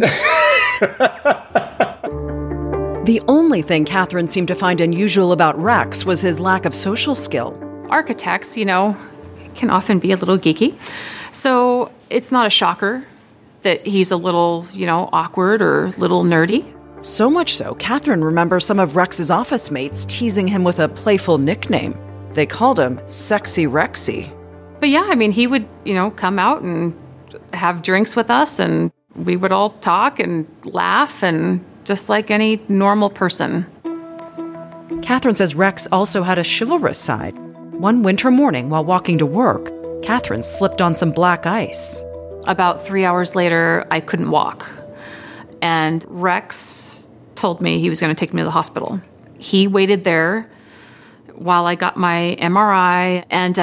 The only thing Catherine seemed to find unusual about Rex was his lack of social skill. Architects, can often be a little geeky. So it's not a shocker that he's a little, awkward or a little nerdy. So much so, Catherine remembers some of Rex's office mates teasing him with a playful nickname. They called him Sexy Rexy. But yeah, he would, come out and have drinks with us, and we would all talk and laugh, and just like any normal person. Catherine says Rex also had a chivalrous side. One winter morning while walking to work, Catherine slipped on some black ice. About 3 hours later, I couldn't walk. And Rex told me he was going to take me to the hospital. He waited there while I got my MRI, and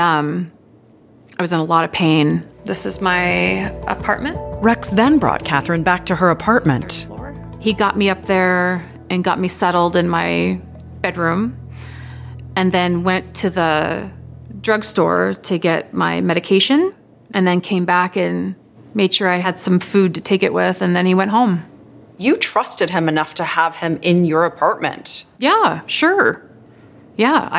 I was in a lot of pain. This is my apartment. Rex then brought Catherine back to her apartment. He got me up there and got me settled in my bedroom, and then went to the drugstore to get my medication, and then came back and made sure I had some food to take it with, and then he went home. You trusted him enough to have him in your apartment. Yeah, sure. Yeah,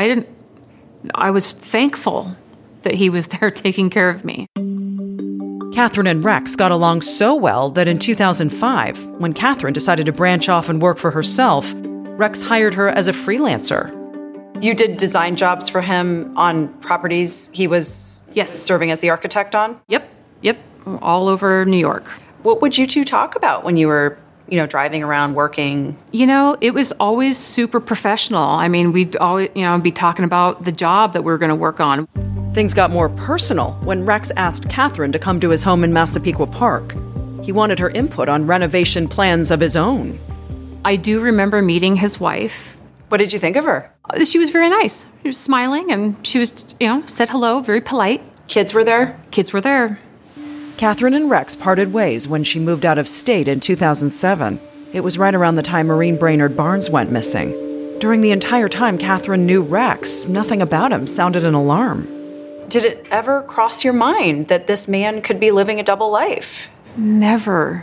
I was thankful that he was there taking care of me. Catherine and Rex got along so well that in 2005, when Catherine decided to branch off and work for herself, Rex hired her as a freelancer. You did design jobs for him on properties he was serving as the architect on? Yep, all over New York. What would you two talk about when you were, driving around working? It was always super professional. We'd always, be talking about the job that we were going to work on. Things got more personal when Rex asked Catherine to come to his home in Massapequa Park. He wanted her input on renovation plans of his own. I do remember meeting his wife. What did you think of her? She was very nice. She was smiling, and she was, said hello, very polite. Kids were there? Kids were there. Catherine and Rex parted ways when she moved out of state in 2007. It was right around the time Maureen Brainerd Barnes went missing. During the entire time Catherine knew Rex, nothing about him sounded an alarm. Did it ever cross your mind that this man could be living a double life? Never.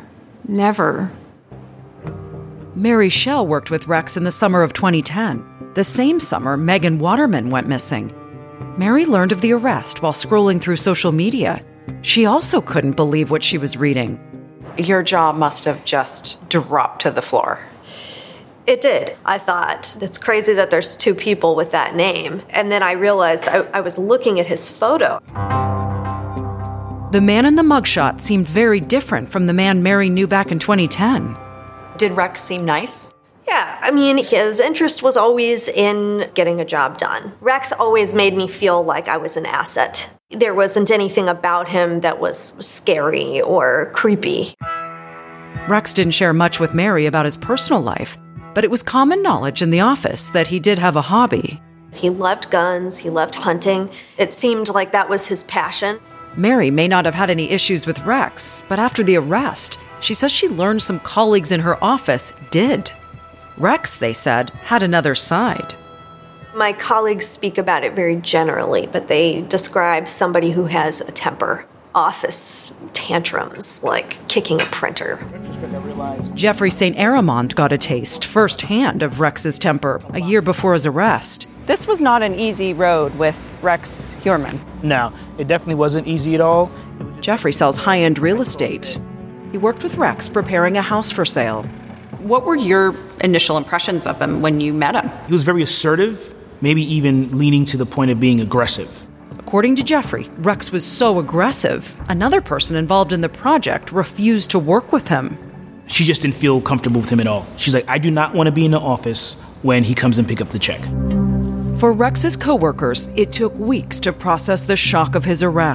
Mary Schell worked with Rex in the summer of 2010. The same summer, Megan Waterman went missing. Mary learned of the arrest while scrolling through social media. She also couldn't believe what she was reading. Your jaw must have just dropped to the floor. It did. I thought, it's crazy that there's two people with that name. And then I realized I was looking at his photo. The man in the mugshot seemed very different from the man Mary knew back in 2010. Did Rex seem nice? Yeah, his interest was always in getting a job done. Rex always made me feel like I was an asset. There wasn't anything about him that was scary or creepy. Rex didn't share much with Mary about his personal life, but it was common knowledge in the office that he did have a hobby. He loved guns, he loved hunting. It seemed like that was his passion. Mary may not have had any issues with Rex, but after the arrest, she says she learned some colleagues in her office did. Rex, they said, had another side. My colleagues speak about it very generally, but they describe somebody who has a temper. Office tantrums, like kicking a printer. Jeffrey St. Aramond got a taste firsthand of Rex's temper a year before his arrest. This was not an easy road with Rex Heuermann. No, it definitely wasn't easy at all. Jeffrey sells high-end real estate. He worked with Rex preparing a house for sale. What were your initial impressions of him when you met him? He was very assertive, maybe even leaning to the point of being aggressive. According to Jeffrey, Rex was so aggressive, another person involved in the project refused to work with him. She just didn't feel comfortable with him at all. She's like, I do not want to be in the office when he comes and pick up the check. For Rex's coworkers, it took weeks to process the shock of his arrest.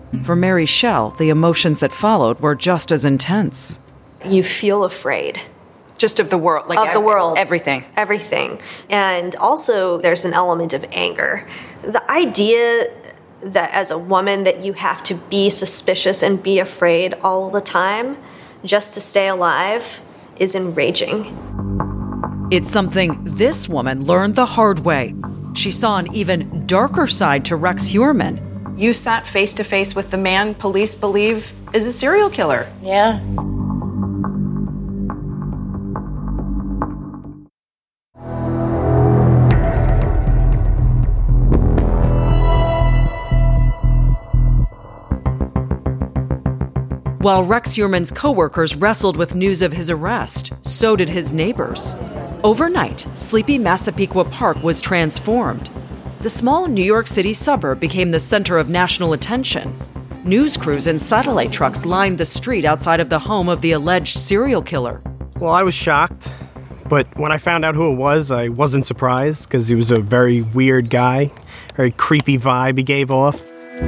For Mary Schell, the emotions that followed were just as intense. You feel afraid. Just of the world. Of the world. Everything. Everything. And also there's an element of anger. The idea that as a woman that you have to be suspicious and be afraid all the time just to stay alive is enraging. It's something this woman learned the hard way. She saw an even darker side to Rex Heuermann. You sat face to face with the man police believe is a serial killer. Yeah. While Rex Heuermann's co-workers wrestled with news of his arrest, so did his neighbors. Overnight, sleepy Massapequa Park was transformed. The small New York City suburb became the center of national attention. News crews and satellite trucks lined the street outside of the home of the alleged serial killer. Well, I was shocked, but when I found out who it was, I wasn't surprised because he was a very weird guy, very creepy vibe he gave off.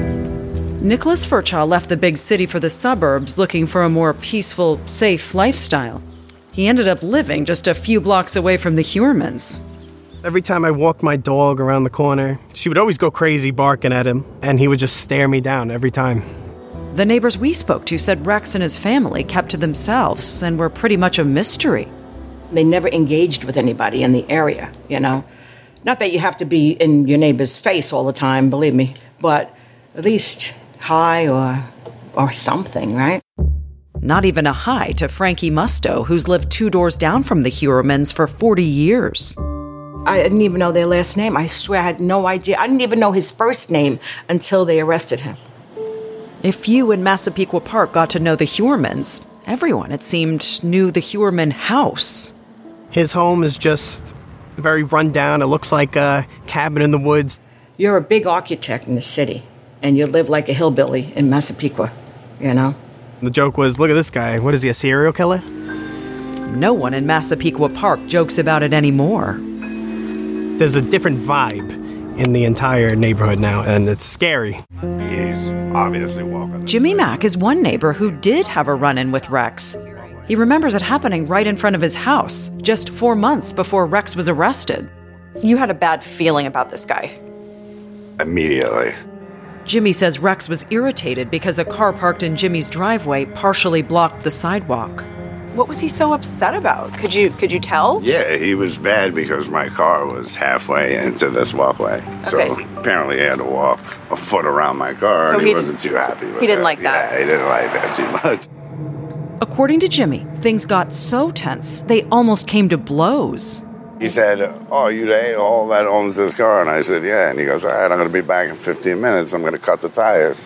Nicholas Furchaw left the big city for the suburbs looking for a more peaceful, safe lifestyle. He ended up living just a few blocks away from the Heuermanns. Every time I walked my dog around the corner, she would always go crazy barking at him, and he would just stare me down every time. The neighbors we spoke to said Rex and his family kept to themselves and were pretty much a mystery. They never engaged with anybody in the area, you know. Not that you have to be in your neighbor's face all the time, believe me, but at least hi or something, right? Not even a hi to Frankie Musto, who's lived 2 doors down from the Heuermanns for 40 years. I didn't even know their last name. I swear I had no idea. I didn't even know his first name until they arrested him. If you in Massapequa Park got to know the Heuermanns, everyone, it seemed, knew the Heuermann house. His home is just very run down. It looks like a cabin in the woods. You're a big architect in the city, and you live like a hillbilly in Massapequa, you know? The joke was, look at this guy. What is he, a serial killer? No one in Massapequa Park jokes about it anymore. There's a different vibe in the entire neighborhood now, and it's scary. He's obviously welcome. Jimmy Mack is one neighbor who did have a run-in with Rex. He remembers it happening right in front of his house, just 4 months before Rex was arrested. You had a bad feeling about this guy. Immediately. Jimmy says Rex was irritated because a car parked in Jimmy's driveway partially blocked the sidewalk. What was he so upset about? Could you tell? Yeah, he was mad because my car was halfway into this walkway. Okay. So apparently he had to walk a foot around my car, So and he he wasn't too happy with he didn't that. like that. Yeah, he didn't like that too much. According to Jimmy, things got so tense, they almost came to blows. He said, oh, you the a-hole that owns this car? And I said, yeah. And he goes, all right, I'm going to be back in 15 minutes. I'm going to cut the tires.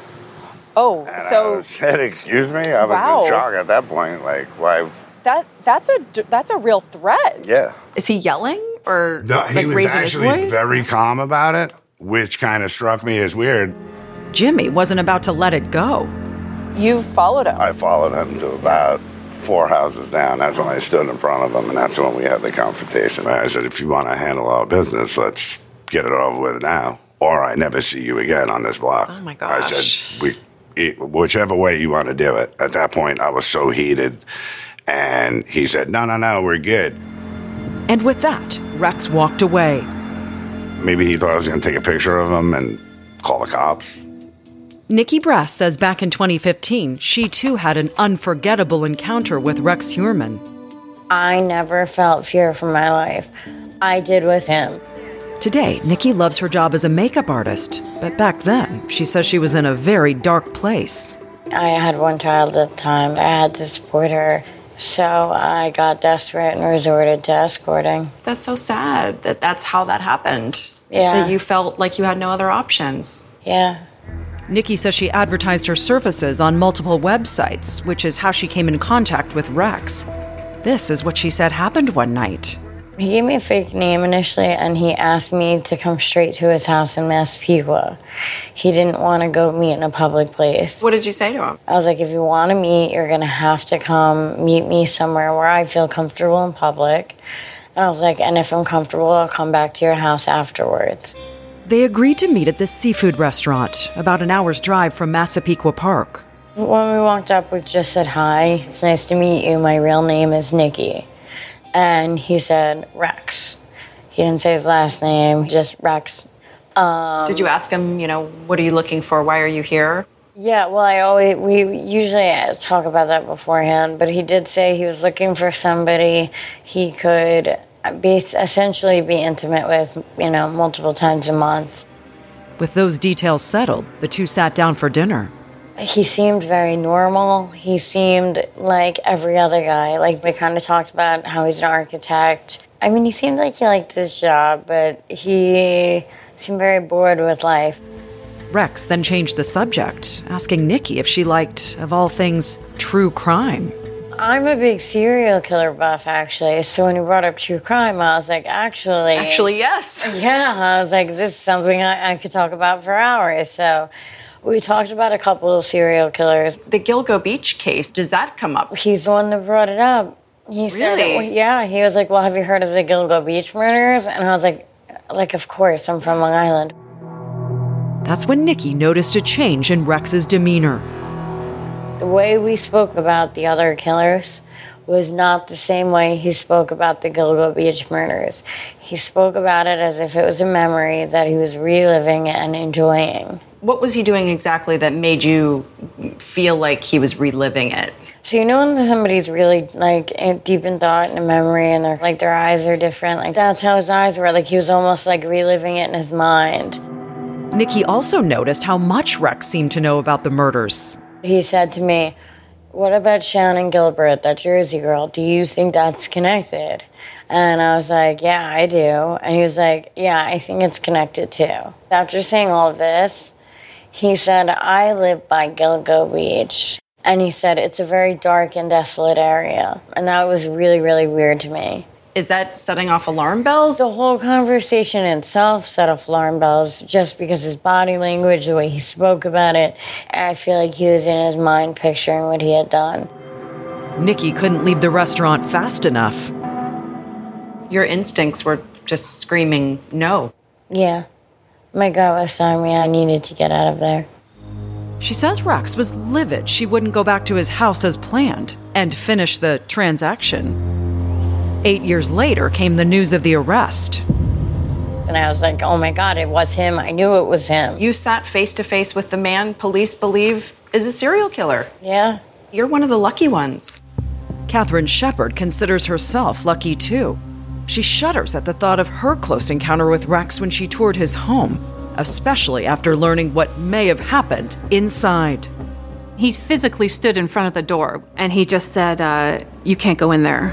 Oh, And so I said, excuse me? I was Wow. in shock at that point. Like, why? that's a real threat. Yeah. Is he yelling or No, like he was raising actually his voice? very calm about it, which kind of struck me as weird. Jimmy wasn't about to let it go. You followed him. I followed him to about 4 houses down. That's when I stood in front of him, and that's when we had the confrontation. I said, if you want to handle our business, let's get it over with now, or I never see you again on this block. Oh, my I gosh. said, whichever way you want to do it. At that point, I was so heated, and he said, no, we're good. And with that, Rex walked away. Maybe he thought I was going to take a picture of him and call the cops. Nikki Brass says back in 2015, she too had an unforgettable encounter with Rex Heuermann. I never felt fear for my life. I did with him. Today, Nikki loves her job as a makeup artist, but back then, she says she was in a very dark place. I had one child at the time. I had to support her. So I got desperate and resorted to escorting. That's so sad that that's how that happened. Yeah. That you felt like you had no other options. Yeah. Nikki says she advertised her services on multiple websites, which is how she came in contact with Rex. This is what she said happened one night. He gave me a fake name initially, and he asked me to come straight to his house in Massapequa. He didn't want to go meet in a public place. What did you say to him? I was like, if you want to meet, you're going to have to come meet me somewhere where I feel comfortable in public. And I was like, and if I'm comfortable, I'll come back to your house afterwards. They agreed to meet at this seafood restaurant, about an hour's drive from Massapequa Park. When we walked up, we just said, "Hi, it's nice to meet you. My real name is Nikki." And he said, "Rex." He didn't say his last name, just Rex. Did you ask him, what are you looking for? Why are you here? Yeah, well, we usually talk about that beforehand, but he did say he was looking for somebody he could essentially be intimate with, multiple times a month. With those details settled, the two sat down for dinner. He seemed very normal. He seemed like every other guy. Like, we kind of talked about how he's an architect. I mean, he seemed like he liked his job, but he seemed very bored with life. Rex then changed the subject, asking Nikki if she liked, of all things, true crime. I'm a big serial killer buff, actually. So when he brought up true crime, I was like, actually... Actually, yes. Yeah, I was like, this is something I could talk about for hours. So we talked about a couple of serial killers. The Gilgo Beach case, does that come up? He's the one that brought it up. He said, yeah, he was like, well, have you heard of the Gilgo Beach murders? And I was like, of course, I'm from Long Island. That's when Nikki noticed a change in Rex's demeanor. The way we spoke about the other killers was not the same way he spoke about the Gilgo Beach murders. He spoke about it as if it was a memory that he was reliving and enjoying. What was he doing exactly that made you feel like he was reliving it? So when somebody's really deep in thought and in memory and their eyes are different, that's how his eyes were. He was almost reliving it in his mind. Nikki also noticed how much Rex seemed to know about the murders. He said to me, "What about Shannon Gilbert, that Jersey girl? Do you think that's connected?" And I was like, "Yeah, I do." And he was like, "Yeah, I think it's connected too." After saying all of this, he said, "I live by Gilgo Beach." And he said, "It's a very dark and desolate area." And that was really, really weird to me. Is that setting off alarm bells? The whole conversation itself set off alarm bells just because his body language, the way he spoke about it, I feel like he was in his mind picturing what he had done. Nikki couldn't leave the restaurant fast enough. Your instincts were just screaming no. Yeah. My gut was telling me I needed to get out of there. She says Rex was livid she wouldn't go back to his house as planned and finish the transaction. 8 years later came the news of the arrest. And I was like, oh my God, it was him. I knew it was him. You sat face to face with the man police believe is a serial killer. Yeah. You're one of the lucky ones. Catherine Shepard considers herself lucky too. She shudders at the thought of her close encounter with Rex when she toured his home, especially after learning what may have happened inside. He physically stood in front of the door, and he just said, you can't go in there.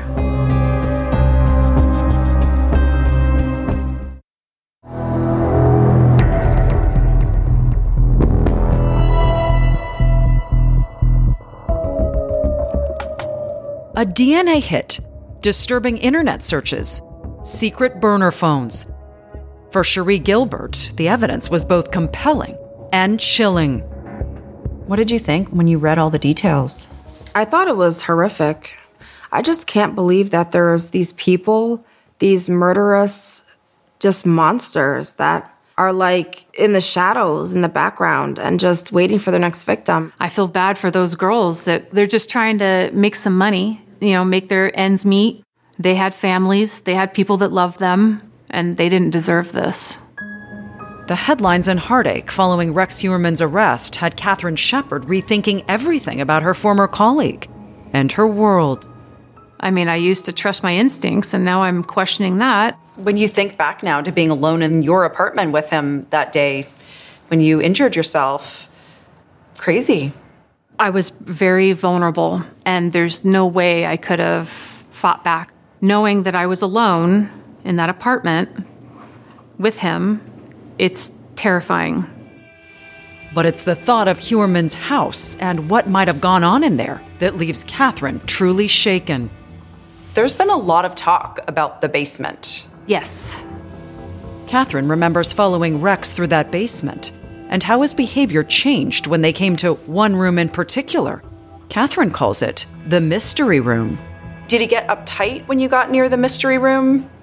A DNA hit, disturbing internet searches, secret burner phones. For Cherie Gilbert, the evidence was both compelling and chilling. What did you think when you read all the details? I thought it was horrific. I just can't believe that there's these people, these murderous, just monsters that are in the shadows, in the background, and just waiting for their next victim. I feel bad for those girls that they're just trying to make some money, make their ends meet. They had families, they had people that loved them, and they didn't deserve this. The headlines and heartache following Rex Heuermann's arrest had Catherine Shepard rethinking everything about her former colleague and her world. I mean, I used to trust my instincts, and now I'm questioning that. When you think back now to being alone in your apartment with him that day when you injured yourself, crazy. I was very vulnerable, and there's no way I could have fought back. Knowing that I was alone in that apartment with him, it's terrifying. But it's the thought of Heuermann's house and what might have gone on in there that leaves Catherine truly shaken. There's been a lot of talk about the basement. Yes. Catherine remembers following Rex through that basement and how his behavior changed when they came to one room in particular. Catherine calls it the mystery room. Did he get uptight when you got near the mystery room?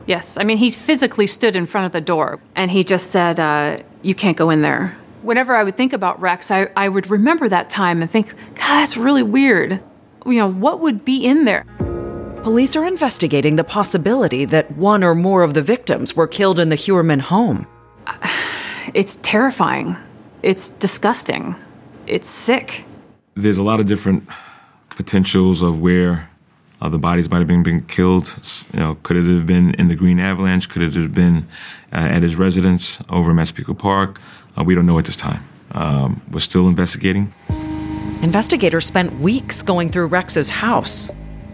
Yes. I mean, he physically stood in front of the door and he just said, you can't go in there. Whenever I would think about Rex, I would remember that time and think, God, that's really weird. You know, what would be in there? Police are investigating the possibility that one or more of the victims were killed in the Heuermann home. It's terrifying. It's disgusting. It's sick. There's a lot of different potentials of where the bodies might have been killed. You know, could it have been in the Green Avalanche? Could it have been at his residence over in Massapequa Park? We don't know at this time. We're still investigating. Investigators spent weeks going through Rex's house.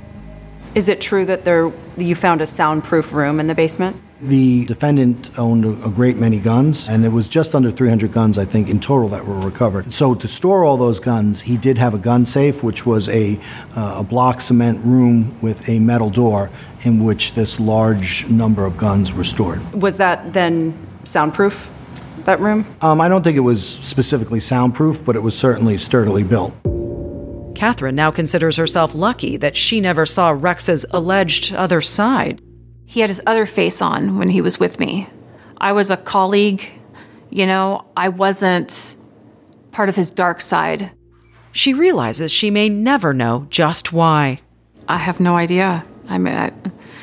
Is it true that you found a soundproof room in the basement? The defendant owned a great many guns, and it was just under 300 guns, I think, in total that were recovered. So to store all those guns, he did have a gun safe, which was a block cement room with a metal door in which this large number of guns were stored. Was that then soundproof, that room? I don't think it was specifically soundproof, but it was certainly sturdily built. Catherine now considers herself lucky that she never saw Rex's alleged other side. He had his other face on when he was with me. I was a colleague, you know, I wasn't part of his dark side. She realizes she may never know just why. I have no idea. I mean,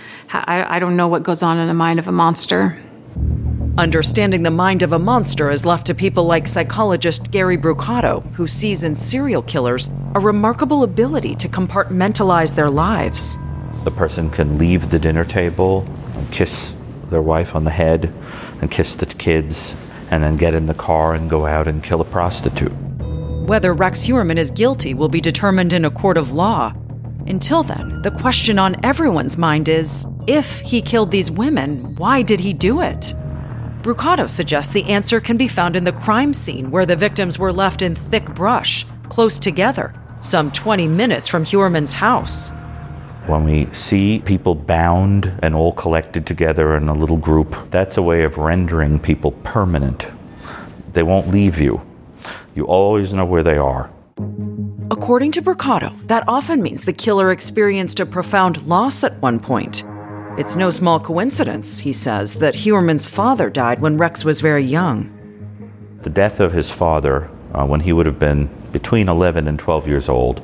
I don't know what goes on in the mind of a monster. Understanding the mind of a monster is left to people like psychologist Gary Brucato, who sees in serial killers a remarkable ability to compartmentalize their lives. The person can leave the dinner table and kiss their wife on the head and kiss the kids and then get in the car and go out and kill a prostitute. Whether Rex Heuermann is guilty will be determined in a court of law. Until then, the question on everyone's mind is, if he killed these women, why did he do it? Brucato suggests the answer can be found in the crime scene where the victims were left in thick brush, close together, some 20 minutes from Heuermann's house. When we see people bound and all collected together in a little group, that's a way of rendering people permanent. They won't leave you. You always know where they are. According to Brucato, that often means the killer experienced a profound loss at one point. It's no small coincidence, he says, that Heuermann's father died when Rex was very young. The death of his father, when he would have been between 11 and 12 years old,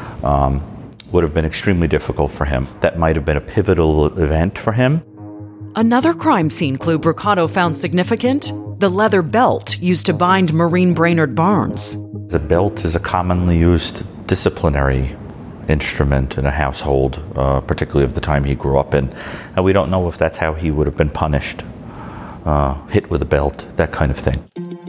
would have been extremely difficult for him. That might have been a pivotal event for him. Another crime scene clue Brucato found significant: the leather belt used to bind Maureen Brainerd Barnes. The belt is a commonly used disciplinary instrument in a household, particularly of the time he grew up in. And we don't know if that's how he would have been punished. Hit with a belt, that kind of thing.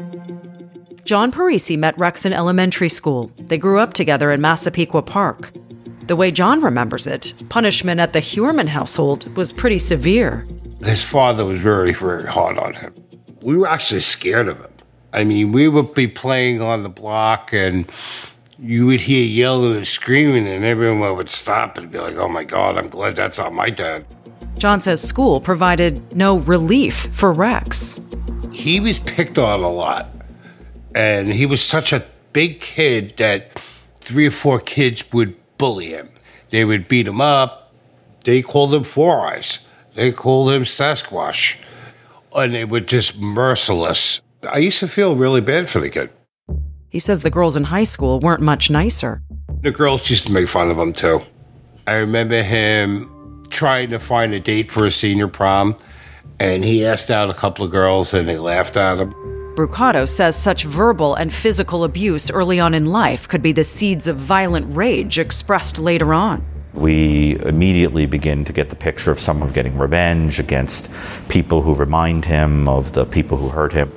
John Parisi met Rex in elementary school. They grew up together in Massapequa Park. The way John remembers it, punishment at the Heuermann household was pretty severe. His father was very, very hard on him. We were actually scared of him. I mean, we would be playing on the block and you would hear yelling and screaming and everyone would stop and be like, oh my God, I'm glad that's not my dad. John says school provided no relief for Rex. He was picked on a lot. And he was such a big kid that 3 or 4 kids would bully him. They would beat him up. They called him Four Eyes. They called him Sasquatch. And they were just merciless. I used to feel really bad for the kid. He says the girls in high school weren't much nicer. The girls used to make fun of him, too. I remember him trying to find a date for a senior prom, and he asked out a couple of girls, and they laughed at him. Brucato says such verbal and physical abuse early on in life could be the seeds of violent rage expressed later on. We immediately begin to get the picture of someone getting revenge against people who remind him of the people who hurt him.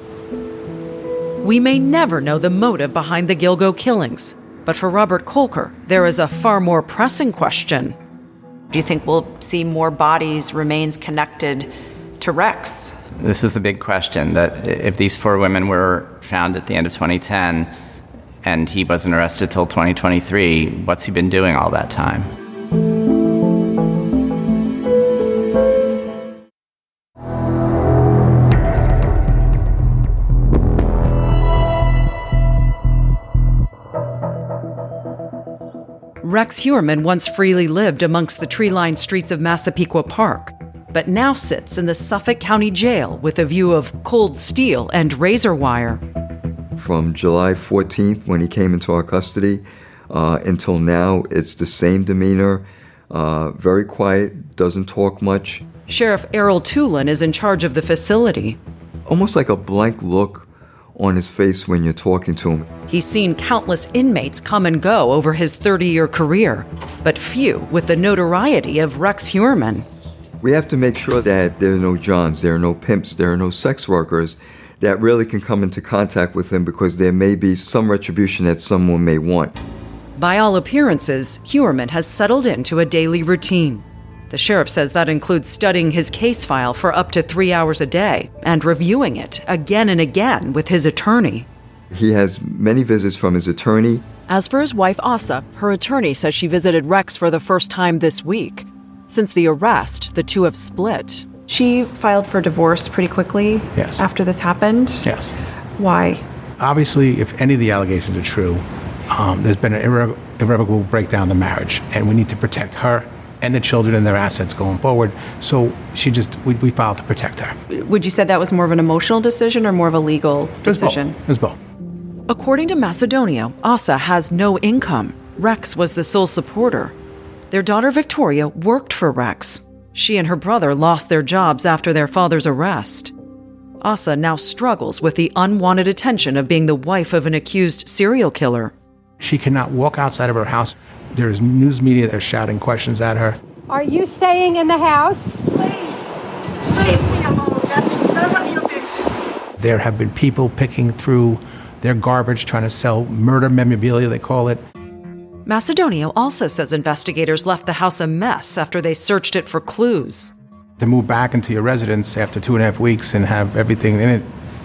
We may never know the motive behind the Gilgo killings, but for Robert Kolker, there is a far more pressing question. Do you think we'll see more bodies, remains connected to Rex? This is the big question, that if these 4 women were found at the end of 2010 and he wasn't arrested till 2023, what's he been doing all that time? Rex Heuermann once freely lived amongst the tree-lined streets of Massapequa Park. but now sits in the Suffolk County Jail with a view of cold steel and razor wire. From July 14th, when he came into our custody, until now, it's the same demeanor, very quiet, doesn't talk much. Sheriff Errol Tulin is in charge of the facility. Almost like a blank look on his face when you're talking to him. He's seen countless inmates come and go over his 30-year career, but few with the notoriety of Rex Heuermann. We have to make sure that there are no Johns, there are no pimps, there are no sex workers that really can come into contact with him, because there may be some retribution that someone may want. By all appearances, Heuermann has settled into a daily routine. The sheriff says that includes studying his case file for up to 3 hours a day and reviewing it again and again with his attorney. He has many visits from his attorney. As for his wife, Asa, her attorney says she visited Rex for the first time this week. Since the arrest, the two have split. She filed for divorce pretty quickly after this happened? Yes. Why? Obviously, if any of the allegations are true, there's been an irrevocable breakdown of the marriage, and we need to protect her and the children and their assets going forward. So we filed to protect her. Would you say that was more of an emotional decision or more of a legal decision? It was both. According to Macedonio, Asa has no income. Rex was the sole supporter. Their daughter Victoria worked for Rex. She and her brother lost their jobs after their father's arrest. Asa now struggles with the unwanted attention of being the wife of an accused serial killer. She cannot walk outside of her house. There's news media that are shouting questions at her. Are you staying in the house? Please, leave me alone. That's none of your business. There have been people picking through their garbage, trying to sell murder memorabilia, they call it. Macedonio also says investigators left the house a mess after they searched it for clues. To move back into your residence after 2.5 weeks and have everything in it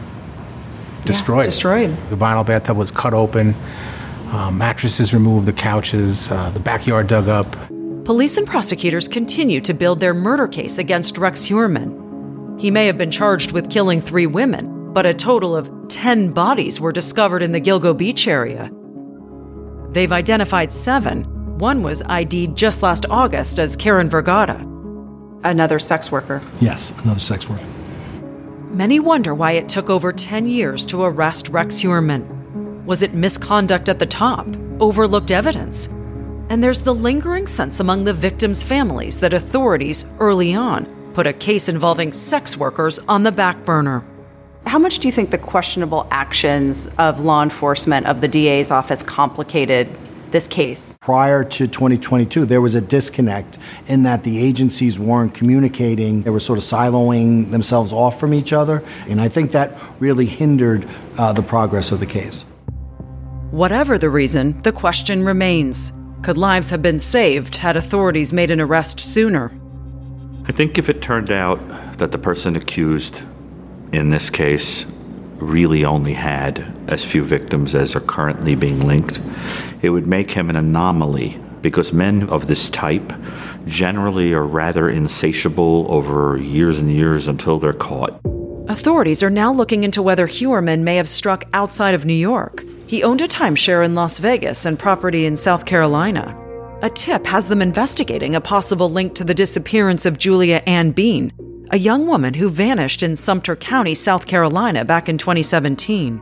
destroyed. Destroyed. The vinyl bathtub was cut open, mattresses removed, the couches, the backyard dug up. Police and prosecutors continue to build their murder case against Rex Heuermann. He may have been charged with killing 3 women, but a total of 10 bodies were discovered in the Gilgo Beach area. They've identified 7. One was ID'd just last August as Karen Vergata. Another sex worker. Yes, another sex worker. Many wonder why it took over 10 years to arrest Rex Heuermann. Was it misconduct at the top? Overlooked evidence? And there's the lingering sense among the victims' families that authorities, early on, put a case involving sex workers on the back burner. How much do you think the questionable actions of law enforcement, of the DA's office, complicated this case? Prior to 2022, there was a disconnect in that the agencies weren't communicating. They were sort of siloing themselves off from each other. And I think that really hindered the progress of the case. Whatever the reason, the question remains. Could lives have been saved had authorities made an arrest sooner? I think if it turned out that the person accused in this case really only had as few victims as are currently being linked, it would make him an anomaly, because men of this type generally are rather insatiable over years and years until they're caught. Authorities are now looking into whether Heuermann may have struck outside of New York. He owned a timeshare in Las Vegas and property in South Carolina. A tip has them investigating a possible link to the disappearance of Julia Ann Bean, a young woman who vanished in Sumter County, South Carolina back in 2017.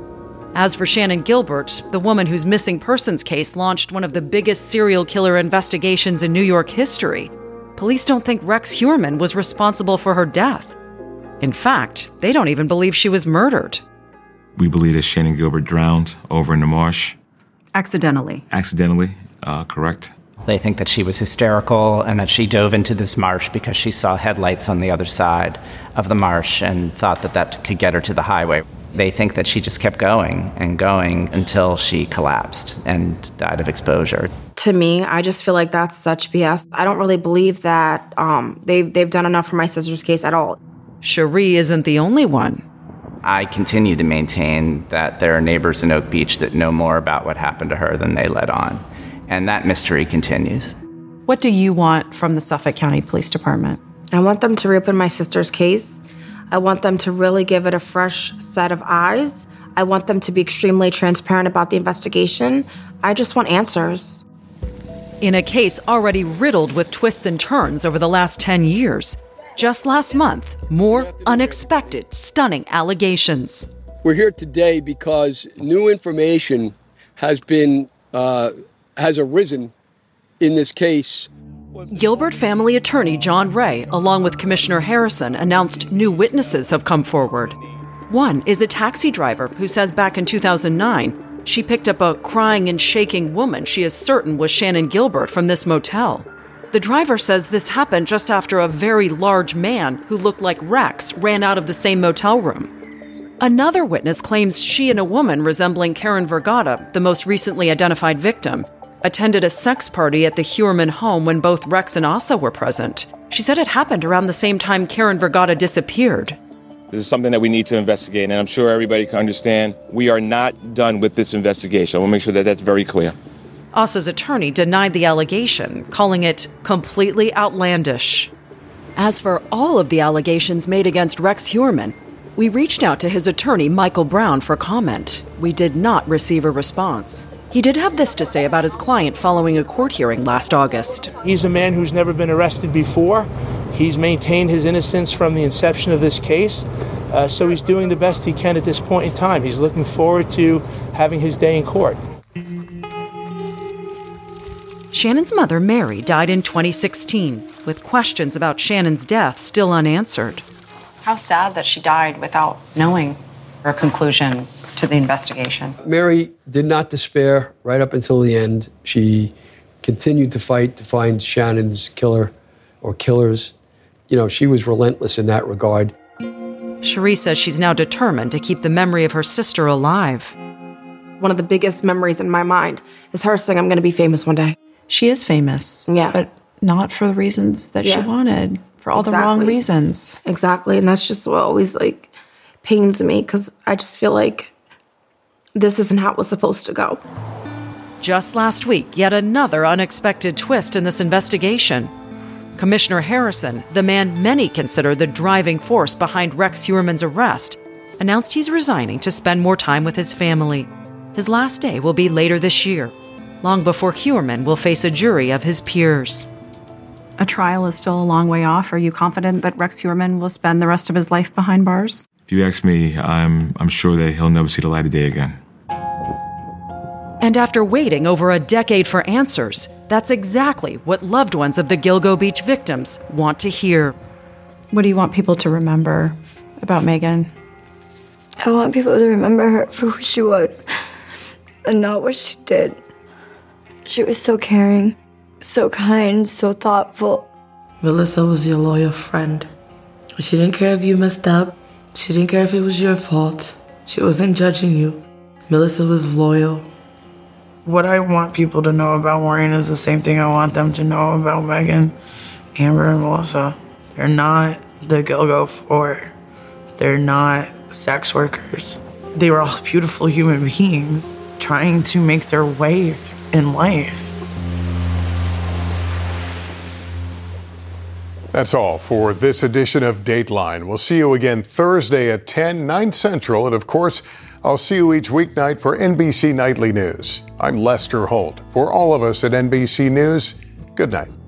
As for Shannan Gilbert, the woman whose missing persons case launched one of the biggest serial killer investigations in New York history, police don't think Rex Heuermann was responsible for her death. In fact, they don't even believe she was murdered. We believe that Shannan Gilbert drowned over in the marsh. Accidentally. Accidentally, correct. They think that she was hysterical and that she dove into this marsh because she saw headlights on the other side of the marsh and thought that that could get her to the highway. They think that she just kept going and going until she collapsed and died of exposure. To me, I just feel like that's such BS. I don't really believe that they've done enough for my sister's case at all. Cherie isn't the only one. I continue to maintain that there are neighbors in Oak Beach that know more about what happened to her than they let on. And that mystery continues. What do you want from the Suffolk County Police Department? I want them to reopen my sister's case. I want them to really give it a fresh set of eyes. I want them to be extremely transparent about the investigation. I just want answers. In a case already riddled with twists and turns over the last 10 years, Just last month, more unexpected, stunning allegations. We're here today because new information has arisen in this case. Gilbert family attorney John Ray, along with Commissioner Harrison, announced new witnesses have come forward. One is a taxi driver who says back in 2009, she picked up a crying and shaking woman she is certain was Shannan Gilbert from this motel. The driver says this happened just after a very large man who looked like Rex ran out of the same motel room. Another witness claims she and a woman resembling Karen Vergata, the most recently identified victim, attended a sex party at the Huerman home when both Rex and Asa were present. She said it happened around the same time Karen Vergata disappeared. This is something that we need to investigate, and I'm sure everybody can understand we are not done with this investigation. I want to make sure that that's very clear. Asa's attorney denied the allegation, calling it completely outlandish. As for all of the allegations made against Rex Huerman, we reached out to his attorney, Michael Brown, for comment. We did not receive a response. He did have this to say about his client following a court hearing last August. He's a man who's never been arrested before. He's maintained his innocence from the inception of this case, so he's doing the best he can at this point in time. He's looking forward to having his day in court. Shannan's mother, Mary, died in 2016, with questions about Shannan's death still unanswered. How sad that she died without knowing a conclusion to the investigation. Mary did not despair right up until the end. She continued to fight to find Shannan's killer or killers. You know, she was relentless in that regard. Cherie says she's now determined to keep the memory of her sister alive. One of the biggest memories in my mind is her saying, I'm going to be famous one day. She is famous. Yeah. But not for the reasons that she wanted, for all the wrong reasons. Exactly. And that's just what always, pains me, because I just feel like this isn't how it was supposed to go. Just last week, yet another unexpected twist in this investigation. Commissioner Harrison, the man many consider the driving force behind Rex Huerman's arrest, announced he's resigning to spend more time with his family. His last day will be later this year, long before Huerman will face a jury of his peers. A trial is still a long way off. Are you confident that Rex Huerman will spend the rest of his life behind bars? If you ask me, I'm sure that he'll never see the light of day again. And after waiting over a decade for answers, that's exactly what loved ones of the Gilgo Beach victims want to hear. What do you want people to remember about Megan? I want people to remember her for who she was and not what she did. She was so caring, so kind, so thoughtful. Melissa was your loyal friend. She didn't care if you messed up. She didn't care if it was your fault. She wasn't judging you. Melissa was loyal. What I want people to know about Maureen is the same thing I want them to know about Megan, Amber, and Melissa. They're not the Gilgo Four. They're not sex workers. They were all beautiful human beings trying to make their way in life. That's all for this edition of Dateline. We'll see you again Thursday at 10, 9 Central. And of course, I'll see you each weeknight for NBC Nightly News. I'm Lester Holt. For all of us at NBC News, good night.